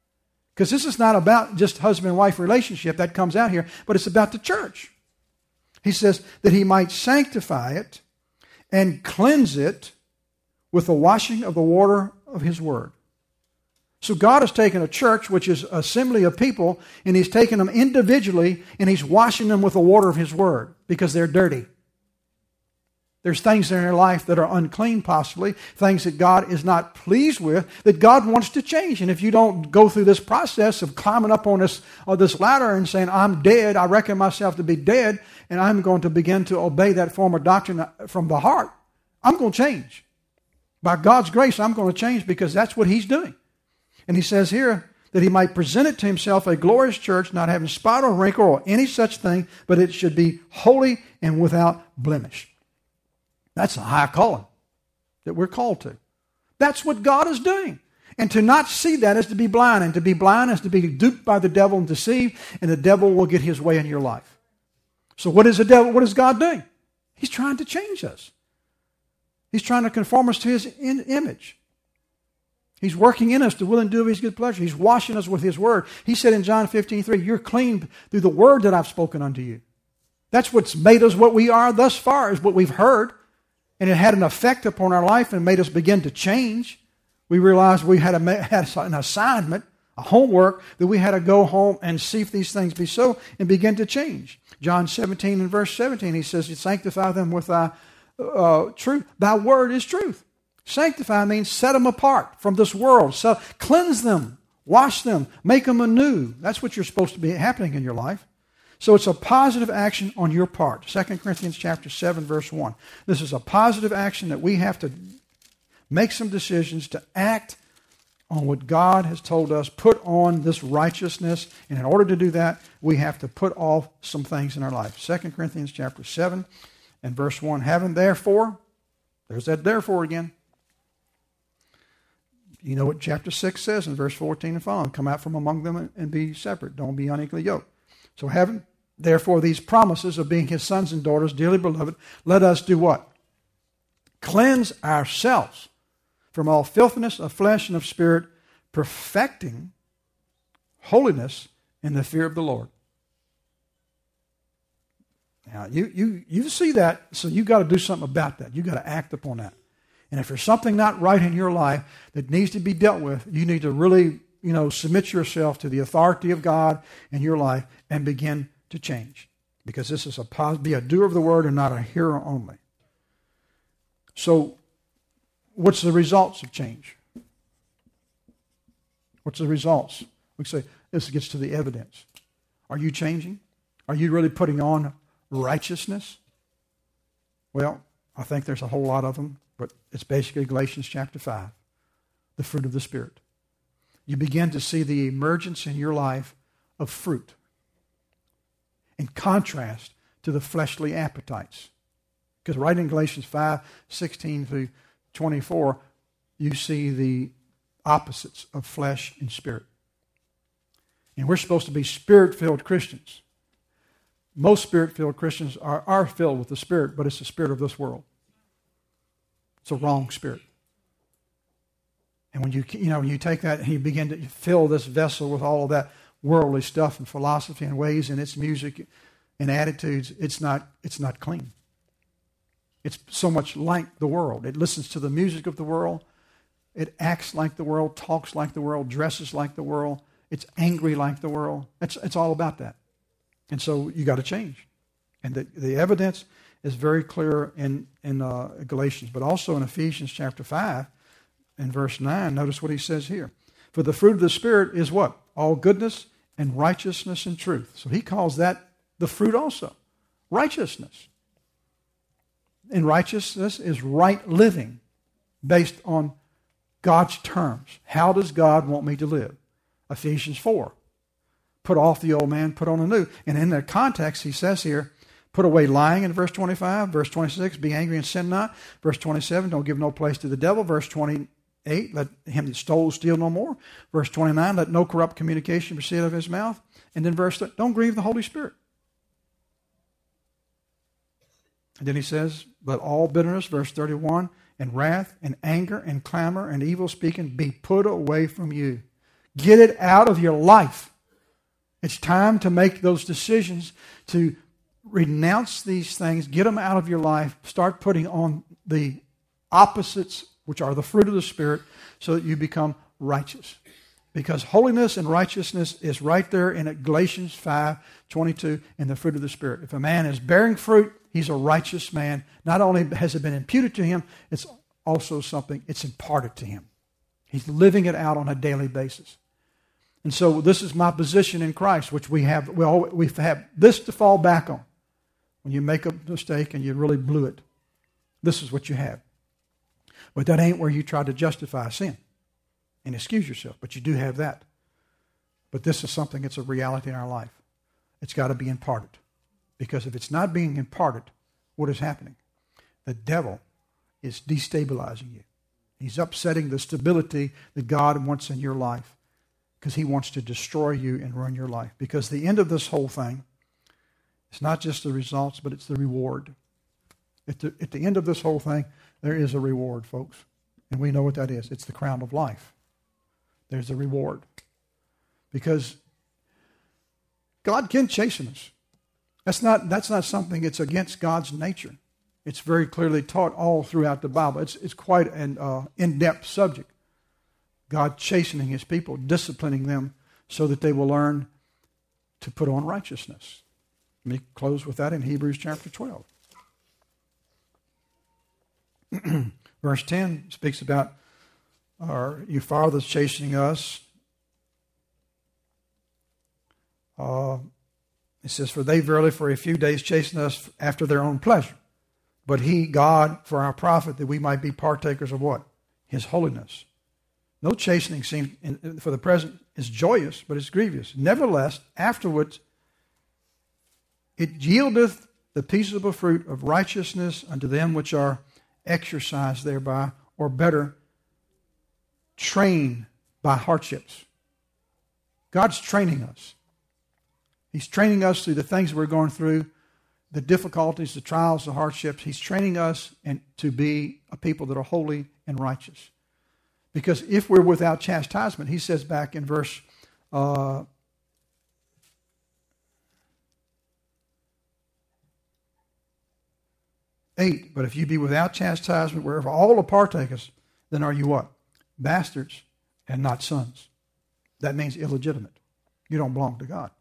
Because this is not about just husband and wife relationship. That comes out here. But it's about the church. He says that he might sanctify it and cleanse it with the washing of the water of his word. So God has taken a church, which is an assembly of people, and he's taken them individually, and he's washing them with the water of his word because they're dirty. There's things in their life that are unclean, possibly, things that God is not pleased with, that God wants to change. And if you don't go through this process of climbing up on this, on this ladder and saying, I'm dead, I reckon myself to be dead, and I'm going to begin to obey that form of doctrine from the heart, I'm going to change. By God's grace, I'm going to change because that's what he's doing. And he says here that he might present it to himself a glorious church, not having spot or wrinkle or any such thing, but it should be holy and without blemish. That's a high calling that we're called to. That's what God is doing. And to not see that is to be blind. And to be blind is to be duped by the devil and deceived, and the devil will get his way in your life. So what is the devil? What is God doing? He's trying to change us. He's trying to conform us to his in- image. He's working in us to will and do of his good pleasure. He's washing us with his word. He said in John fifteen three, you're clean through the word that I've spoken unto you. That's what's made us what we are thus far, is what we've heard. And it had an effect upon our life and made us begin to change. We realized we had, a, had an assignment, a homework, that we had to go home and see if these things be so and begin to change. John seventeen and verse seventeen, he says, you sanctify them with thy uh, truth. Thy word is truth. Sanctify means set them apart from this world. So cleanse them, wash them, make them anew. That's what you're supposed to be happening in your life. So it's a positive action on your part. Second Corinthians chapter seven, verse one. This is a positive action that we have to make some decisions to act on what God has told us, put on this righteousness. And in order to do that, we have to put off some things in our life. Second Corinthians chapter seven and verse one. Having therefore, there's that therefore again. You know what chapter six says in verse fourteen and following. Come out from among them and be separate. Don't be unequally yoked. So having, therefore, these promises of being his sons and daughters, dearly beloved, let us do what? Cleanse ourselves from all filthiness of flesh and of spirit, perfecting holiness in the fear of the Lord. Now, you, you, you see that, so you've got to do something about that. You've got to act upon that. And if there's something not right in your life that needs to be dealt with, you need to really, you know, submit yourself to the authority of God in your life and begin to change. Because this is a be a doer of the word and not a hearer only. So, what's the results of change? What's the results? We say, this gets to the evidence. Are you changing? Are you really putting on righteousness? Well, I think there's a whole lot of them, but it's basically Galatians chapter five, the fruit of the Spirit. You begin to see the emergence in your life of fruit in contrast to the fleshly appetites. Because right in Galatians five, sixteen through twenty-four, you see the opposites of flesh and spirit. And we're supposed to be spirit-filled Christians. Most spirit-filled Christians are, are filled with the Spirit, but it's the spirit of this world. It's a wrong spirit. And when you you know when you take that and you begin to fill this vessel with all of that worldly stuff and philosophy and ways and its music and attitudes, it's not it's not clean. It's so much like the world. It listens to the music of the world. It acts like the world, talks like the world, dresses like the world. It's angry like the world. It's it's all about that. And so you got to change. And the, the evidence is very clear in, in uh, Galatians, but also in Ephesians chapter five and verse nine. Notice what he says here. For the fruit of the Spirit is what? All goodness and righteousness and truth. So he calls that the fruit also. Righteousness. And righteousness is right living based on God's terms. How does God want me to live? Ephesians four. Put off the old man, put on a new. And in that context, he says here, put away lying in verse twenty-five. Verse twenty-six, be angry and sin not. Verse twenty-seven, don't give no place to the devil. Verse twenty-eight, let him that stole steal no more. Verse twenty-nine, let no corrupt communication proceed out of his mouth. And then verse thirty, don't grieve the Holy Spirit. And then he says, let all bitterness, verse thirty-one, and wrath and anger and clamor and evil speaking be put away from you. Get it out of your life. It's time to make those decisions to renounce these things, get them out of your life, start putting on the opposites, which are the fruit of the Spirit, so that you become righteous. Because holiness and righteousness is right there in Galatians five twenty-two in the fruit of the Spirit. If a man is bearing fruit, he's a righteous man. Not only has it been imputed to him, it's also something, it's imparted to him. He's living it out on a daily basis. And so this is my position in Christ, which we have, we all, we have this to fall back on. When you make a mistake and you really blew it, this is what you have. But that ain't where you try to justify sin and excuse yourself. But you do have that. But this is something that's a reality in our life. It's got to be imparted. Because if it's not being imparted, what is happening? The devil is destabilizing you. He's upsetting the stability that God wants in your life. Because he wants to destroy you and ruin your life. Because the end of this whole thing, it's not just the results, but it's the reward. At the, at the end of this whole thing, there is a reward, folks. And we know what that is. It's the crown of life. There's a reward. Because God can chasten us. That's not, that's not something that's against God's nature. It's very clearly taught all throughout the Bible. It's, it's quite an uh, in-depth subject. God chastening his people, disciplining them so that they will learn to put on righteousness. Let me close with that in Hebrews chapter twelve. Verse ten speaks about our, you fathers chastening us. Uh, it says, for they verily for a few days chasten us after their own pleasure. But he, God, for our profit, that we might be partakers of what? His holiness. No chastening seems, for the present, is joyous, but it's grievous. Nevertheless, afterwards, it yieldeth the peaceable fruit of righteousness unto them which are exercised thereby, or better, trained by hardships. God's training us. He's training us through the things we're going through, the difficulties, the trials, the hardships. He's training us and to be a people that are holy and righteous. Because if we're without chastisement, he says back in verse uh, eight, but if you be without chastisement, wherever all are partakers, then are you what? Bastards and not sons. That means illegitimate. You don't belong to God.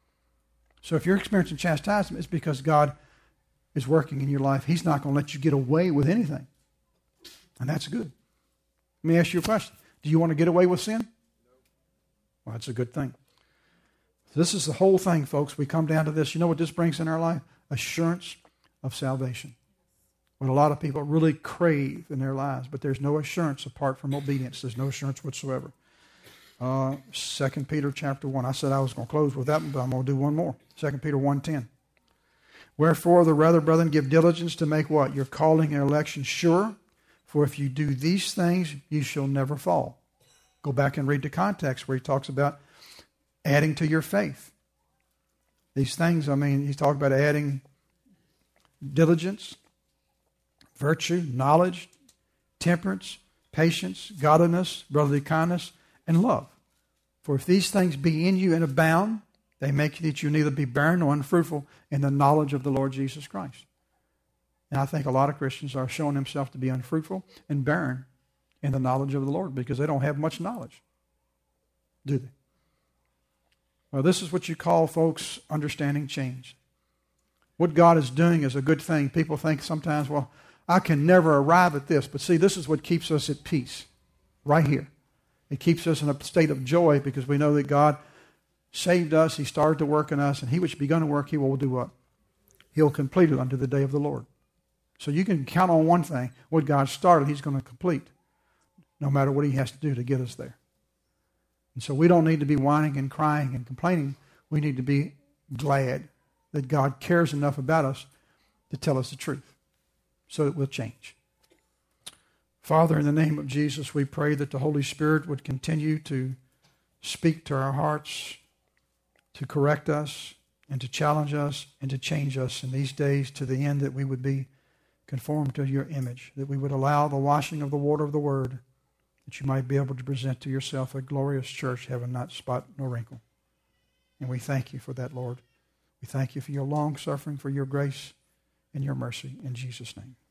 So if you're experiencing chastisement, it's because God is working in your life. He's not going to let you get away with anything. And that's good. Let me ask you a question. Do you want to get away with sin? Well, that's a good thing. This is the whole thing, folks. We come down to this. You know what this brings in our life? Assurance of salvation. What a lot of people really crave in their lives, but there's no assurance apart from obedience. There's no assurance whatsoever. Uh, Second Peter chapter one. I said I was going to close with that one, but I'm going to do one more. Second Peter one ten. Wherefore the rather, brethren, give diligence to make what? Your calling and election sure. For if you do these things, you shall never fall. Go back and read the context where he talks about adding to your faith. These things, I mean, he's talking about adding diligence, virtue, knowledge, temperance, patience, godliness, brotherly kindness, and love. For if these things be in you and abound, they make that you neither be barren nor unfruitful in the knowledge of the Lord Jesus Christ. And I think a lot of Christians are showing themselves to be unfruitful and barren in the knowledge of the Lord because they don't have much knowledge, do they? Well, this is what you call, folks, understanding change. What God is doing is a good thing. People think sometimes, well, I can never arrive at this. But see, this is what keeps us at peace, right here. It keeps us in a state of joy because we know that God saved us. He started to work in us. And he which begun to work, he will do what? He'll complete it unto the day of the Lord. So you can count on one thing. What God started, he's going to complete. No matter what he has to do to get us there. And so we don't need to be whining and crying and complaining. We need to be glad that God cares enough about us to tell us the truth so that we'll change. Father, in the name of Jesus, we pray that the Holy Spirit would continue to speak to our hearts, to correct us, and to challenge us, and to change us in these days to the end that we would be conformed to your image, that we would allow the washing of the water of the Word, that you might be able to present to yourself a glorious church, having not spot nor wrinkle. And we thank you for that, Lord. We thank you for your long suffering, for your grace and your mercy. In Jesus' name.